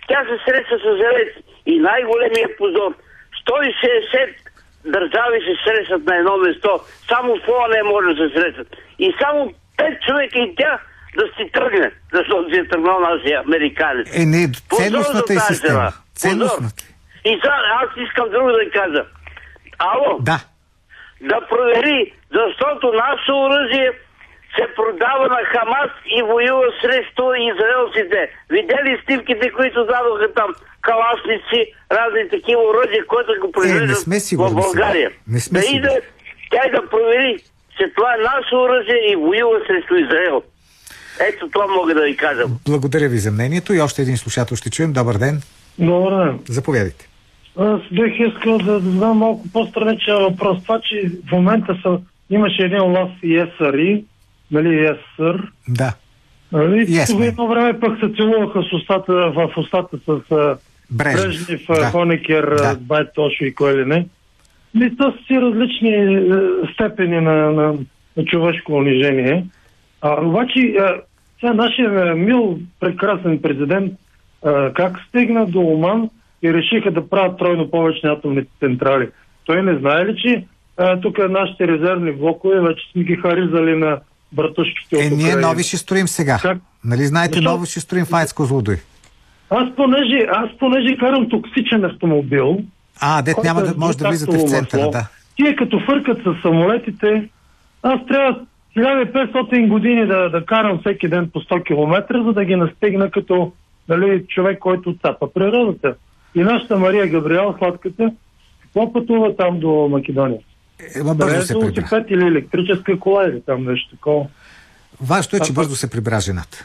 тя се среща с Зеленски. И най-големия позор, 160 държави се срещат на едно место, само в ООН не може да се срещат. И само 5 човека и тя да си тръгне, защото си е тръгнал нашия американец. Не, ценностната е система. Ценностната. И сега аз искам друго да кажа. Ало? Да. Да провери, защото нашето оръжие се продава на Хамас и воюва срещу израелците. Видели снимките, които дадоха там калашници, разни такива оръжия, които го произвеждат в България. Не сме иде, тя да провери, че това е наше оръжие и воюва срещу Израел. Ето това мога да ви кажа. Благодаря ви за мнението и още един слушател ще чуем. Добър ден. Добър ден. Заповядайте. Аз бих искал да задам малко по-страничен въпрос. Това, че в момента имаше един Олаф и ЕСРИ, нали, ЕСР. Да. Нали? Това едно време пък се целуваха в устата с Брежнев, Хонекер, Байтошо и кой ли не. И то са си различни степени на човешко унижение. Обаче, сега нашия мил, прекрасен президент как стигна до Оман и решиха да правят тройно повече атомните централи. Той не знае ли, че тук нашите резервни блокове вече сме ги харизали на братушките от Украина? Ние нови ще строим сега. Как? Нали знаете, нови ще строим в АЕЦ Козлодуй. Аз понеже карам токсичен автомобил, дет няма да може да влизате в центъра, да. Тие като фъркат с самолетите, аз трябва 1500 години да карам всеки ден по 100 км, за да ги настигна като човек, който цапа природата. И нашата Мария Габриел, сладката, какво пътува там до Македония? Бързо се прибра. Или електрическа кола или там нещо такова. Важното е, че бързо се прибра жената.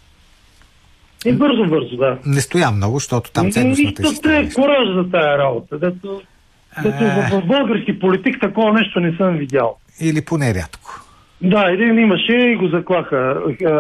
И бързо, да. Не стоя много, защото там ценностната система. И кураж за тая работа. Дето в български политик такова нещо не съм видял. Или поне рядко. Да, един имаше и го заклаха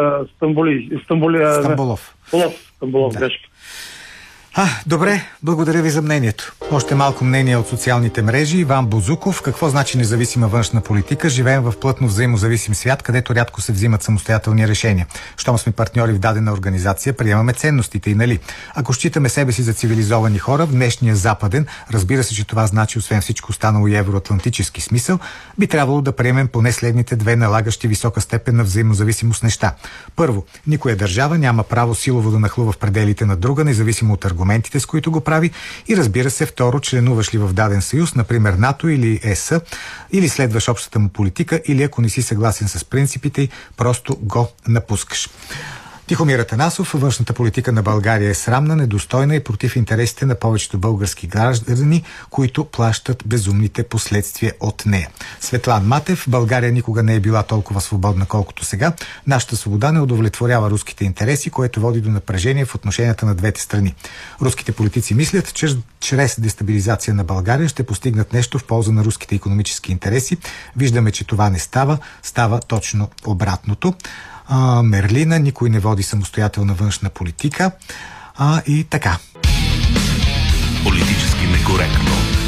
Стамболов, грешка. Добре, благодаря ви за мнението. Още малко мнение от социалните мрежи. Иван Бозуков. Какво значи независима външна политика? Живеем в плътно взаимозависим свят, където рядко се взимат самостоятелни решения. Щом сме партньори в дадена организация, приемаме ценностите и нали. Ако считаме себе си за цивилизовани хора, в днешния западен, разбира се, че това значи освен всичко останало и евроатлантически смисъл, би трябвало да приемем поне следните две налагащи висока степен на взаимозависимост неща. Първо, никоя държава няма право силово да нахлува в пределите на друга, независимо от аргументите, с които го прави, и разбира се, второ, членуваш ли в даден съюз, например НАТО или ЕС, или следваш общата му политика, или ако не си съгласен с принципите й, просто го напускаш. Тихомир Атанасов. Външната политика на България е срамна, недостойна и против интересите на повечето български граждани, които плащат безумните последствия от нея. Светлан Матев. България никога не е била толкова свободна, колкото сега. Нашата свобода не удовлетворява руските интереси, което води до напрежение в отношенията на двете страни. Руските политици мислят, че чрез дестабилизация на България ще постигнат нещо в полза на руските икономически интереси. Виждаме, че това не става. Става точно обратното. Мерлина, никой не води самостоятелна външна политика. И така. Политически некоректно.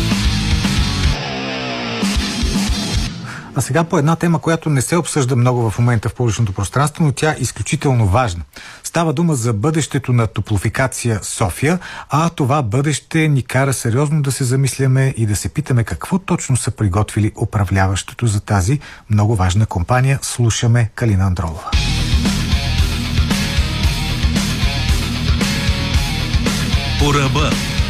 А сега по една тема, която не се обсъжда много в момента в публичното пространство, но тя е изключително важна. Става дума за бъдещето на Топлофикация София, а това бъдеще ни кара сериозно да се замисляме и да се питаме какво точно са приготвили управляващото за тази много важна компания. Слушаме Калина Андролова. По ръба.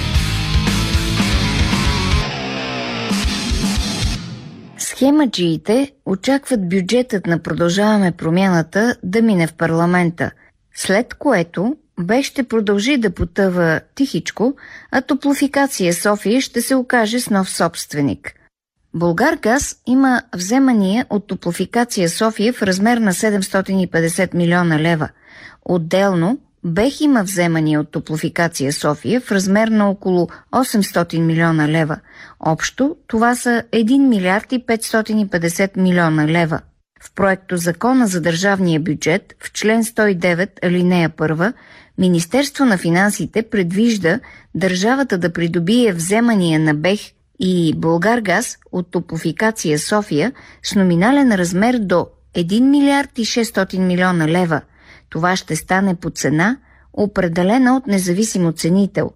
Схемаджиите очакват бюджетът на Продължаваме промяната да мине в парламента, след което БЕХ ще продължи да потъва тихичко, а Топлофикация София ще се окаже с нов собственик. Булгаргаз има вземания от Топлофикация София в размер на 750 милиона лева. Отделно БЕХ има вземания от Топлофикация София в размер на около 800 милиона лева. Общо това са 1 милиард и 550 милиона лева. В проекто Закона за държавния бюджет, в член 109, алинея 1, Министерство на финансите предвижда държавата да придобие вземания на БЕХ и Булгаргаз от Топлофикация София с номинален размер до 1 милиард и 600 милиона лева. Това ще стане по цена определена от независим оценител.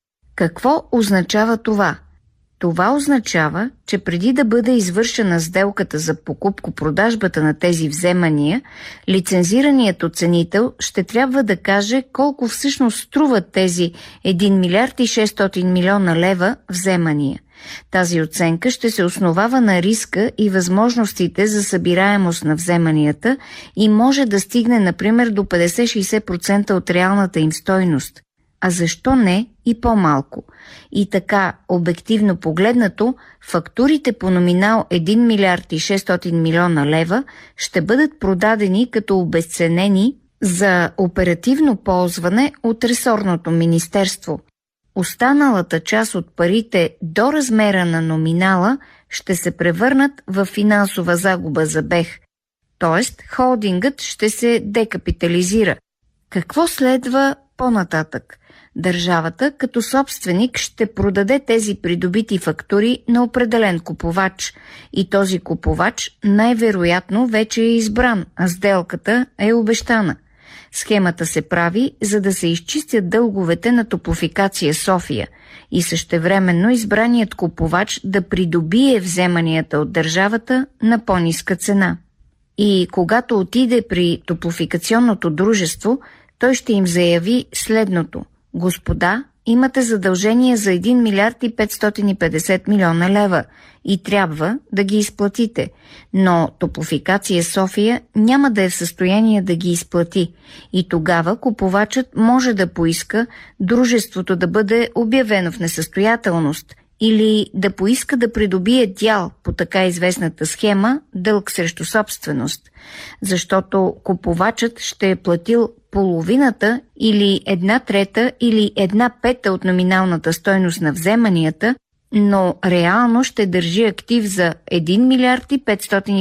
Какво означава това? Това означава, че преди да бъде извършена сделката за покупко-продажбата на тези вземания, лицензираният оценител ще трябва да каже колко всъщност струват тези 1 милиард и 600 милиона лева вземания. Тази оценка ще се основава на риска и възможностите за събираемост на вземанията и може да стигне, например, до 50-60% от реалната им стойност. А защо не и по-малко? И така, обективно погледнато, фактурите по номинал 1 милиард и 600 милиона лева ще бъдат продадени като обезценени за оперативно ползване от ресорното министерство. Останалата част от парите до размера на номинала ще се превърнат в финансова загуба за БЕХ, т.е. холдингът ще се декапитализира. Какво следва по-нататък? Държавата като собственик ще продаде тези придобити фактури на определен купувач и този купувач най-вероятно вече е избран, а сделката е обещана. Схемата се прави, за да се изчистят дълговете на Топлофикация София и същевременно избраният купувач да придобие вземанията от държавата на по-ниска цена. И когато отиде при топлофикационното дружество, той ще им заяви следното: господа, имате задължение за 1 милиард и 550 милиона лева и трябва да ги изплатите, но Топлофикация София няма да е в състояние да ги изплати и тогава купувачът може да поиска дружеството да бъде обявено в несъстоятелност или да поиска да придобие дял по така известната схема дълг срещу собственост, защото купувачът ще е платил половината или 1/3 или 1/5 от номиналната стойност на вземанията, но реално ще държи актив за 1 милиард и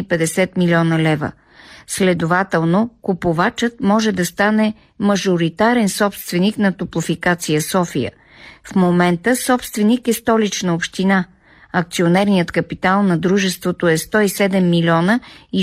550 милиона лева. Следователно, купувачът може да стане мажоритарен собственик на Топлофикация София. В момента собственик е Столична община. Акционерният капитал на дружеството е 107 милиона и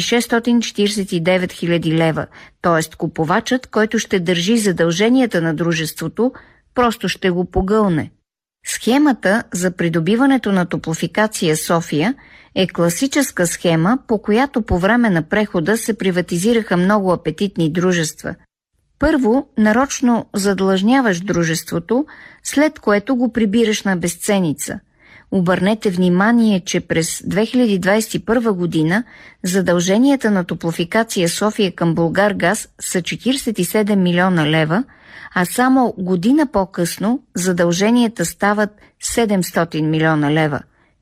649 хиляди лева, т.е. купувачът, който ще държи задълженията на дружеството, просто ще го погълне. Схемата за придобиването на Топлофикация София е класическа схема, по която по време на прехода се приватизираха много апетитни дружества. Първо, нарочно задлъжняваш дружеството, след което го прибираш на безценица. Обърнете внимание, че през 2021 година задълженията на Топлофикация София към Булгаргаз са 47 милиона лева, а само година по-късно задълженията стават 700 милиона лева,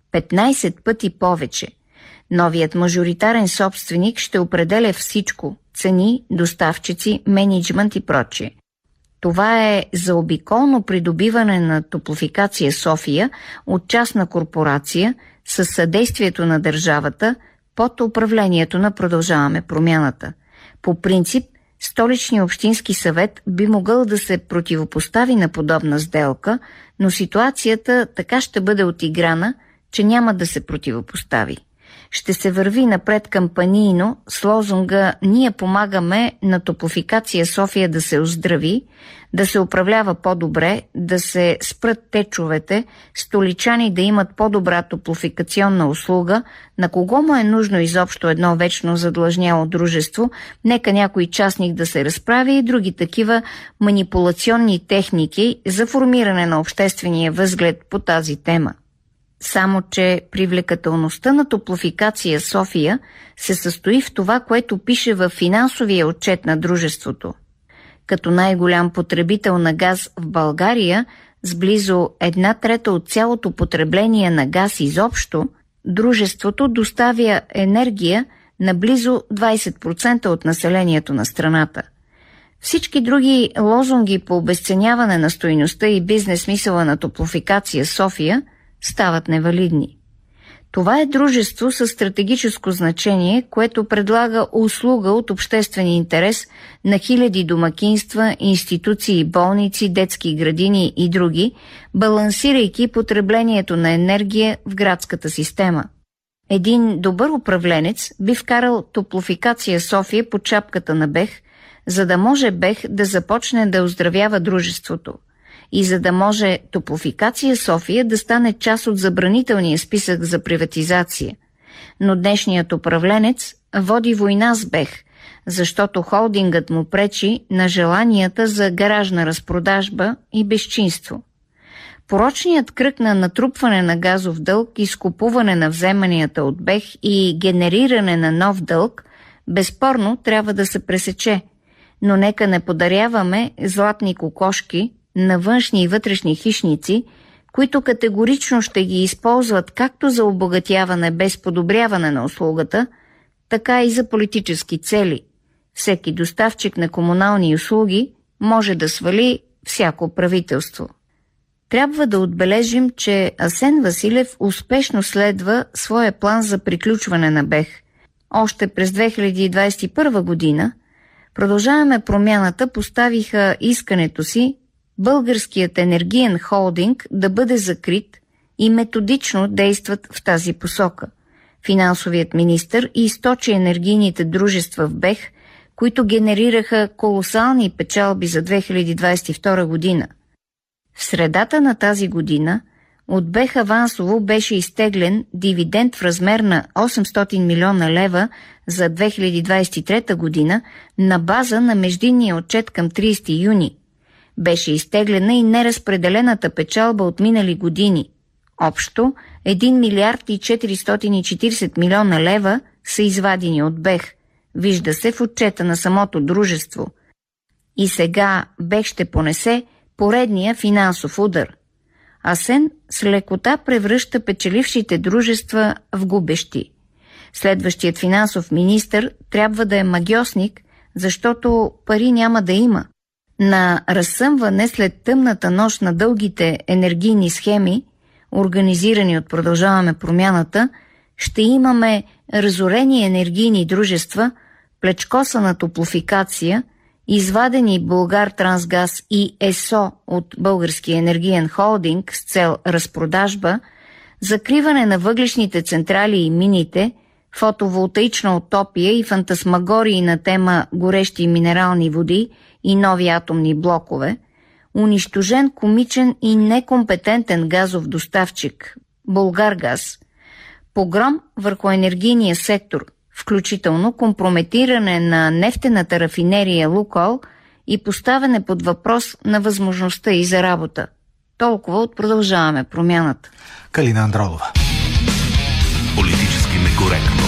15 пъти повече. Новият мажоритарен собственик ще определя всичко – цени, доставчици, мениджмънт и прочее. Това е заобиколно придобиване на Топлофикация София от частна корпорация със съдействието на държавата под управлението на Продължаваме промяната. По принцип, Столичният общински съвет би могъл да се противопостави на подобна сделка, но ситуацията така ще бъде отиграна, че няма да се противопостави. Ще се върви напред кампанийно с лозунга «Ние помагаме на Топлофикация София да се оздрави, да се управлява по-добре, да се спрат течовете, столичани да имат по-добра топлофикационна услуга, на кого му е нужно изобщо едно вечно задлъжняло дружество, нека някой частник да се разправи и други такива манипулационни техники за формиране на обществения възглед по тази тема. Само че привлекателността на Топлофикация София се състои в това, което пише в финансовия отчет на дружеството. Като най-голям потребител на газ в България, с близо 1/3 от цялото потребление на газ изобщо, дружеството доставя енергия на близо 20% от населението на страната. Всички други лозунги по обезценяване на стойността и бизнес смисъла на Топлофикация София стават невалидни. Това е дружество със стратегическо значение, което предлага услуга от обществен интерес на хиляди домакинства, институции, болници, детски градини и други, балансирайки потреблението на енергия в градската система. Един добър управленец би вкарал Топлофикация София под шапката на БЕХ, за да може БЕХ да започне да оздравява дружеството и за да може Топлофикация София да стане част от забранителния списък за приватизация. Но днешният управленец води война с БЕХ, защото холдингът му пречи на желанията за гаражна разпродажба и безчинство. Порочният кръг на натрупване на газов дълг, изкупуване на вземанията от БЕХ и генериране на нов дълг безспорно трябва да се пресече, но нека не подаряваме златни кокошки на външни и вътрешни хищници, които категорично ще ги използват както за обогатяване без подобряване на услугата, така и за политически цели. Всеки доставчик на комунални услуги може да свали всяко правителство. Трябва да отбележим, че Асен Василев успешно следва своя план за приключване на БЕХ. Още през 2021 година Продължаваме промяната поставиха искането си българският енергиен холдинг да бъде закрит и методично действат в тази посока. Финансовият министър източи енергийните дружества в БЕХ, които генерираха колосални печалби за 2022 година. В средата на тази година от БЕХ авансово беше изтеглен дивиденд в размер на 800 милиона лева за 2023 година на база на междинния отчет към 30 юни. Беше изтеглена и неразпределената печалба от минали години. Общо 1 милиард и 440 милиона лева са извадени от БЕХ. Вижда се в отчета на самото дружество. И сега БЕХ ще понесе поредния финансов удар. Асен с лекота превръща печелившите дружества в губещи. Следващият финансов министър трябва да е магьосник, защото пари няма да има. На разсъмване след тъмната нощ на дългите енергийни схеми, организирани от Продължаваме промяната, ще имаме разорени енергийни дружества, плечкосана топлофикация, извадени Булгартрансгаз и ЕСО от Българския енергиен холдинг с цел разпродажба, закриване на въглищните централи и мините, фотоволтаична утопия и фантасмагории на тема горещи минерални води и нови атомни блокове, унищожен комичен и некомпетентен газов доставчик Булгаргаз, погром върху енергийния сектор, включително компрометиране на нефтената рафинерия Лукойл и поставяне под въпрос на възможността и за работа. Толкова от Продължаваме промяната. Калина Андролова. Политически некоректно.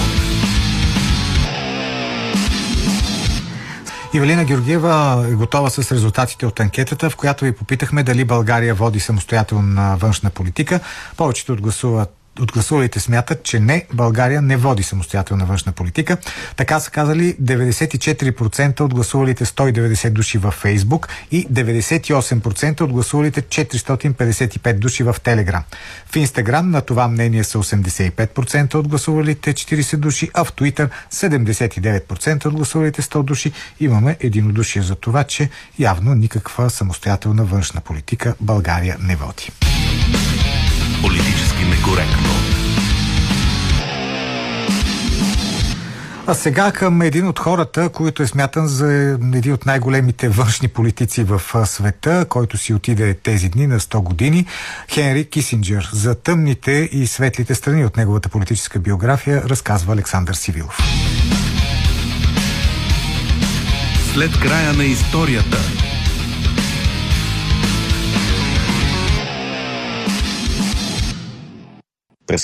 Ивелина Георгиева е готова с резултатите от анкетата, в която ви попитахме дали България води самостоятелна външна политика. Повечето от гласувалите смятат, че не, България не води самостоятелна външна политика. Така са казали 94% от гласувалите 190 души във Фейсбук и 98% от гласувалите 455 души в Телеграм. В Инстаграм на това мнение са 85% от гласувалите 40 души, а в Туитър 79% от гласувалите 100 души. Имаме единодушие за това, че явно никаква самостоятелна външна политика България не води. Политически некоректно. А сега към един от хората, който е смятан за един от най-големите външни политици в света, който си отиде тези дни на 100 години, Хенри Кисинджър. За тъмните и светлите страни от неговата политическа биография разказва Александър Сивилов. След края на историята. През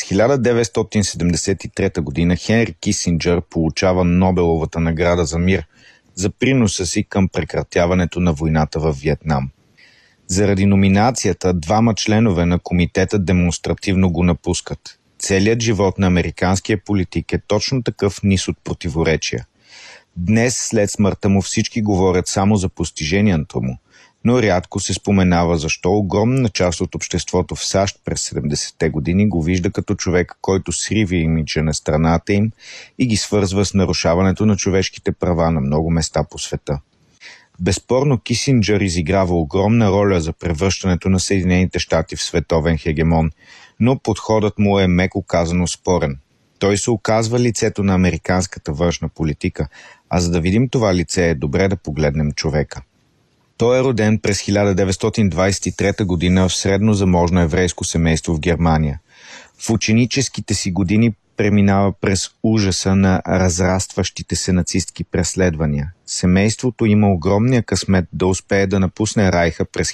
1973 година Хенри Кисинджър получава Нобеловата награда за мир за приноса си към прекратяването на войната в Виетнам. Заради номинацията, 2 членове на комитета демонстративно го напускат. Целият живот на американския политик е точно такъв низ от противоречия. Днес, след смъртта му, всички говорят само за постиженията му, но рядко се споменава защо огромна част от обществото в САЩ през 70-те години го вижда като човек, който сриви имиджа на страната им и ги свързва с нарушаването на човешките права на много места по света. Безспорно Кисинджър изиграва огромна роля за превръщането на Съединените щати в световен хегемон, но подходът му е меко казано спорен. Той се оказва лицето на американската външна политика, А за да видим това лице е добре да погледнем човека. Той е роден през 1923 година в среднозаможно еврейско семейство в Германия. В ученическите си години преминава през ужаса на разрастващите се нацистки преследвания. Семейството има огромния късмет да успее да напусне Райха през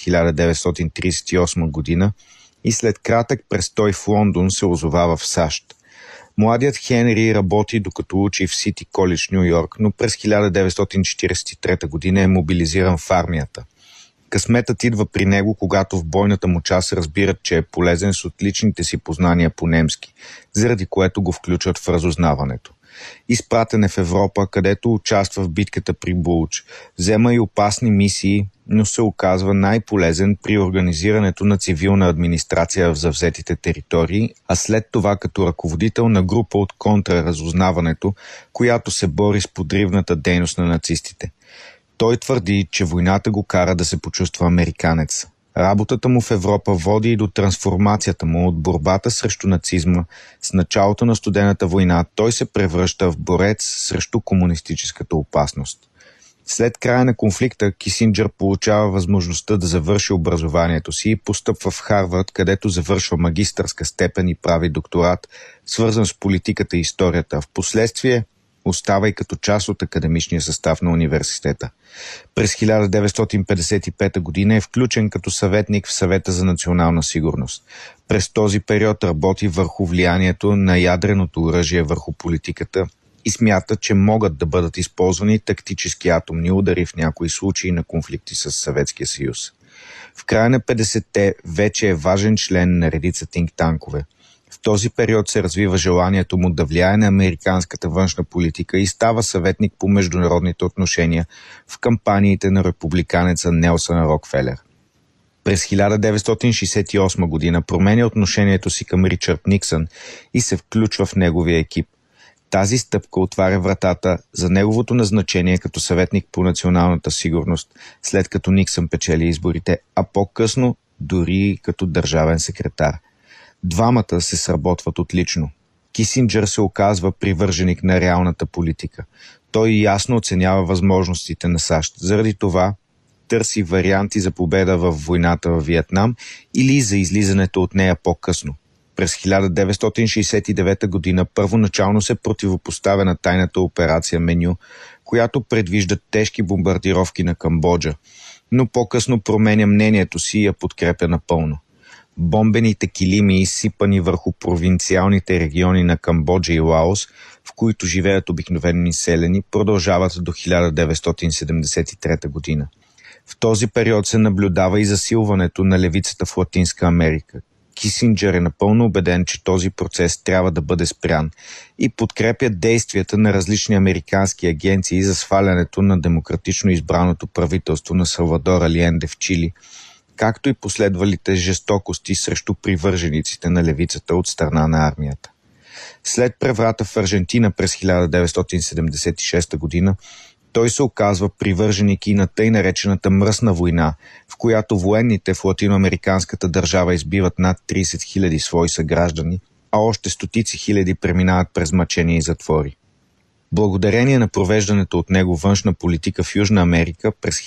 1938 година и след кратък престой в Лондон се озовава в САЩ. Младият Хенри работи докато учи в Сити Колидж, Ню Йорк, но през 1943 година е мобилизиран в армията. Късметът идва при него, когато в бойната му част разбират, че е полезен с отличните си познания по немски, заради което го включват в разузнаването. Изпратен е в Европа, където участва в битката при Булдж, взема и опасни мисии, но се оказва най-полезен при организирането на цивилна администрация в завзетите територии, а след това като ръководител на група от контраразузнаването, която се бори с подривната дейност на нацистите. Той твърди, че войната го кара да се почувства американец. Работата му в Европа води и до трансформацията му от борбата срещу нацизма. С началото на студената война той се превръща в борец срещу комунистическата опасност. След края на конфликта Кисинджър получава възможността да завърши образованието си и постъпва в Харвард, където завършва магистърска степен и прави докторат, свързан с политиката и историята. Впоследствие остава и като част от академичния състав на университета. През 1955 година е включен като съветник в Съвета за национална сигурност. През този период работи върху влиянието на ядреното оръжие върху политиката и смята, че могат да бъдат използвани тактически атомни удари в някои случаи на конфликти с Съветския съюз. В края на 50-те вече е важен член на редица тинктанкове. В този период се развива желанието му да влияе на американската външна политика и става съветник по международните отношения в кампаниите на републиканеца Нелсън Рокфелер. През 1968 година променя отношението си към Ричард Никсън и се включва в неговия екип. Тази стъпка отваря вратата за неговото назначение като съветник по националната сигурност, след като Никсън печели изборите, а по-късно дори като държавен секретар. Двамата се сработват отлично. Кисинджър се оказва привърженик на реалната политика. Той ясно оценява възможностите на САЩ. Заради това търси варианти за победа в войната във Виетнам или за излизането от нея по-късно. През 1969 година първоначално се противопоставя на тайната операция Меню, която предвижда тежки бомбардировки на Камбоджа, но по-късно променя мнението си и я подкрепя напълно. Бомбените килими, изсипани върху провинциалните региони на Камбоджа и Лаос, в които живеят обикновени селени, продължават до 1973 година. В този период се наблюдава и засилването на левицата в Латинска Америка. Кисинджър е напълно убеден, че този процес трябва да бъде спрян и подкрепя действията на различни американски агенции за свалянето на демократично избраното правителство на Салвадор Алиенде в Чили, както и последвалите жестокости срещу привържениците на левицата от страна на армията. След преврата в Аржентина през 1976 година, той се оказва привърженик и на тъй наречената мръсна война, в която военните в латиноамериканската държава избиват над 30 000 свои съграждани, а още стотици хиляди преминават през мъчения и затвори. Благодарение на провеждането от него външна политика в Южна Америка, през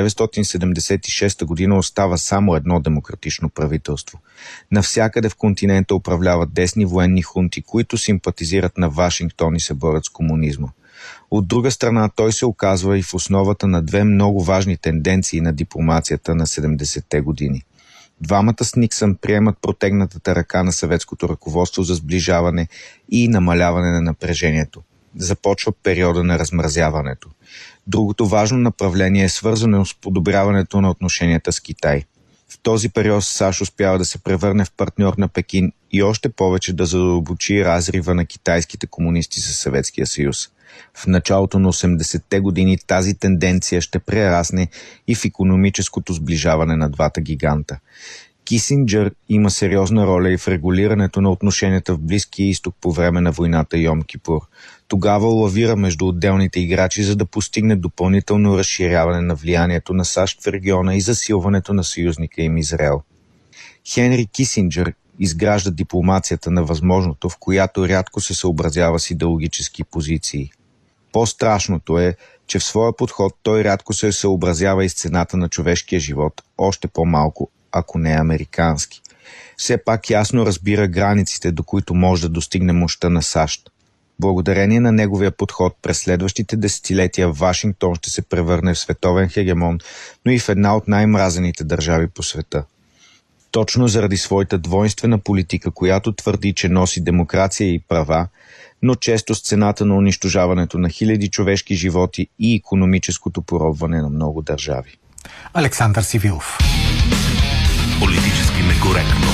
1976 година остава само едно демократично правителство. Навсякъде в континента управляват десни военни хунти, които симпатизират на Вашингтон и се борят с комунизма. От друга страна, той се оказва и в основата на две много важни тенденции на дипломацията на 70-те години. Двамата с Никсън приемат протегнатата ръка на съветското ръководство за сближаване и намаляване на напрежението. Започва периода на размразяването. Другото важно направление е свързано с подобряването на отношенията с Китай. В този период САЩ успява да се превърне в партньор на Пекин и още повече да задълбочи разрива на китайските комунисти със Съветския съюз. В началото на 80-те години тази тенденция ще прерасне и в икономическото сближаване на двата гиганта. Кисинджър има сериозна роля и в регулирането на отношенията в Близкия изток по време на войната Йом Кипур. Тогава лавира между отделните играчи, за да постигне допълнително разширяване на влиянието на САЩ в региона и засилването на съюзника им Израел. Хенри Кисинджър изгражда дипломацията на възможното, в която рядко се съобразява с идеологически позиции. По-страшното е, че в своя подход той рядко се съобразява и с цената на човешкия живот, още по-малко, ако не е американски. Все пак ясно разбира границите, до които може да достигне мощта на САЩ. Благодарение на неговия подход през следващите десетилетия Вашингтон ще се превърне в световен хегемон, но и в една от най-мразените държави по света. Точно заради своята двойствена политика, която твърди, че носи демокрация и права, но често с цената на унищожаването на хиляди човешки животи и икономическото поробване на много държави. Александър Сивилов. Политически некоректно.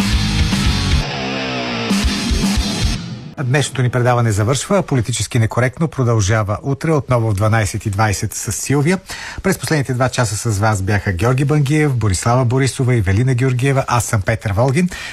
Днешното ни предаване завършва, политически некоректно продължава утре, отново в 12:20 с Силвия. През последните 2 часа с вас бяха Георги Бангиев, Борислава Борисова и Велина Георгиева. Аз съм Петър Волгин.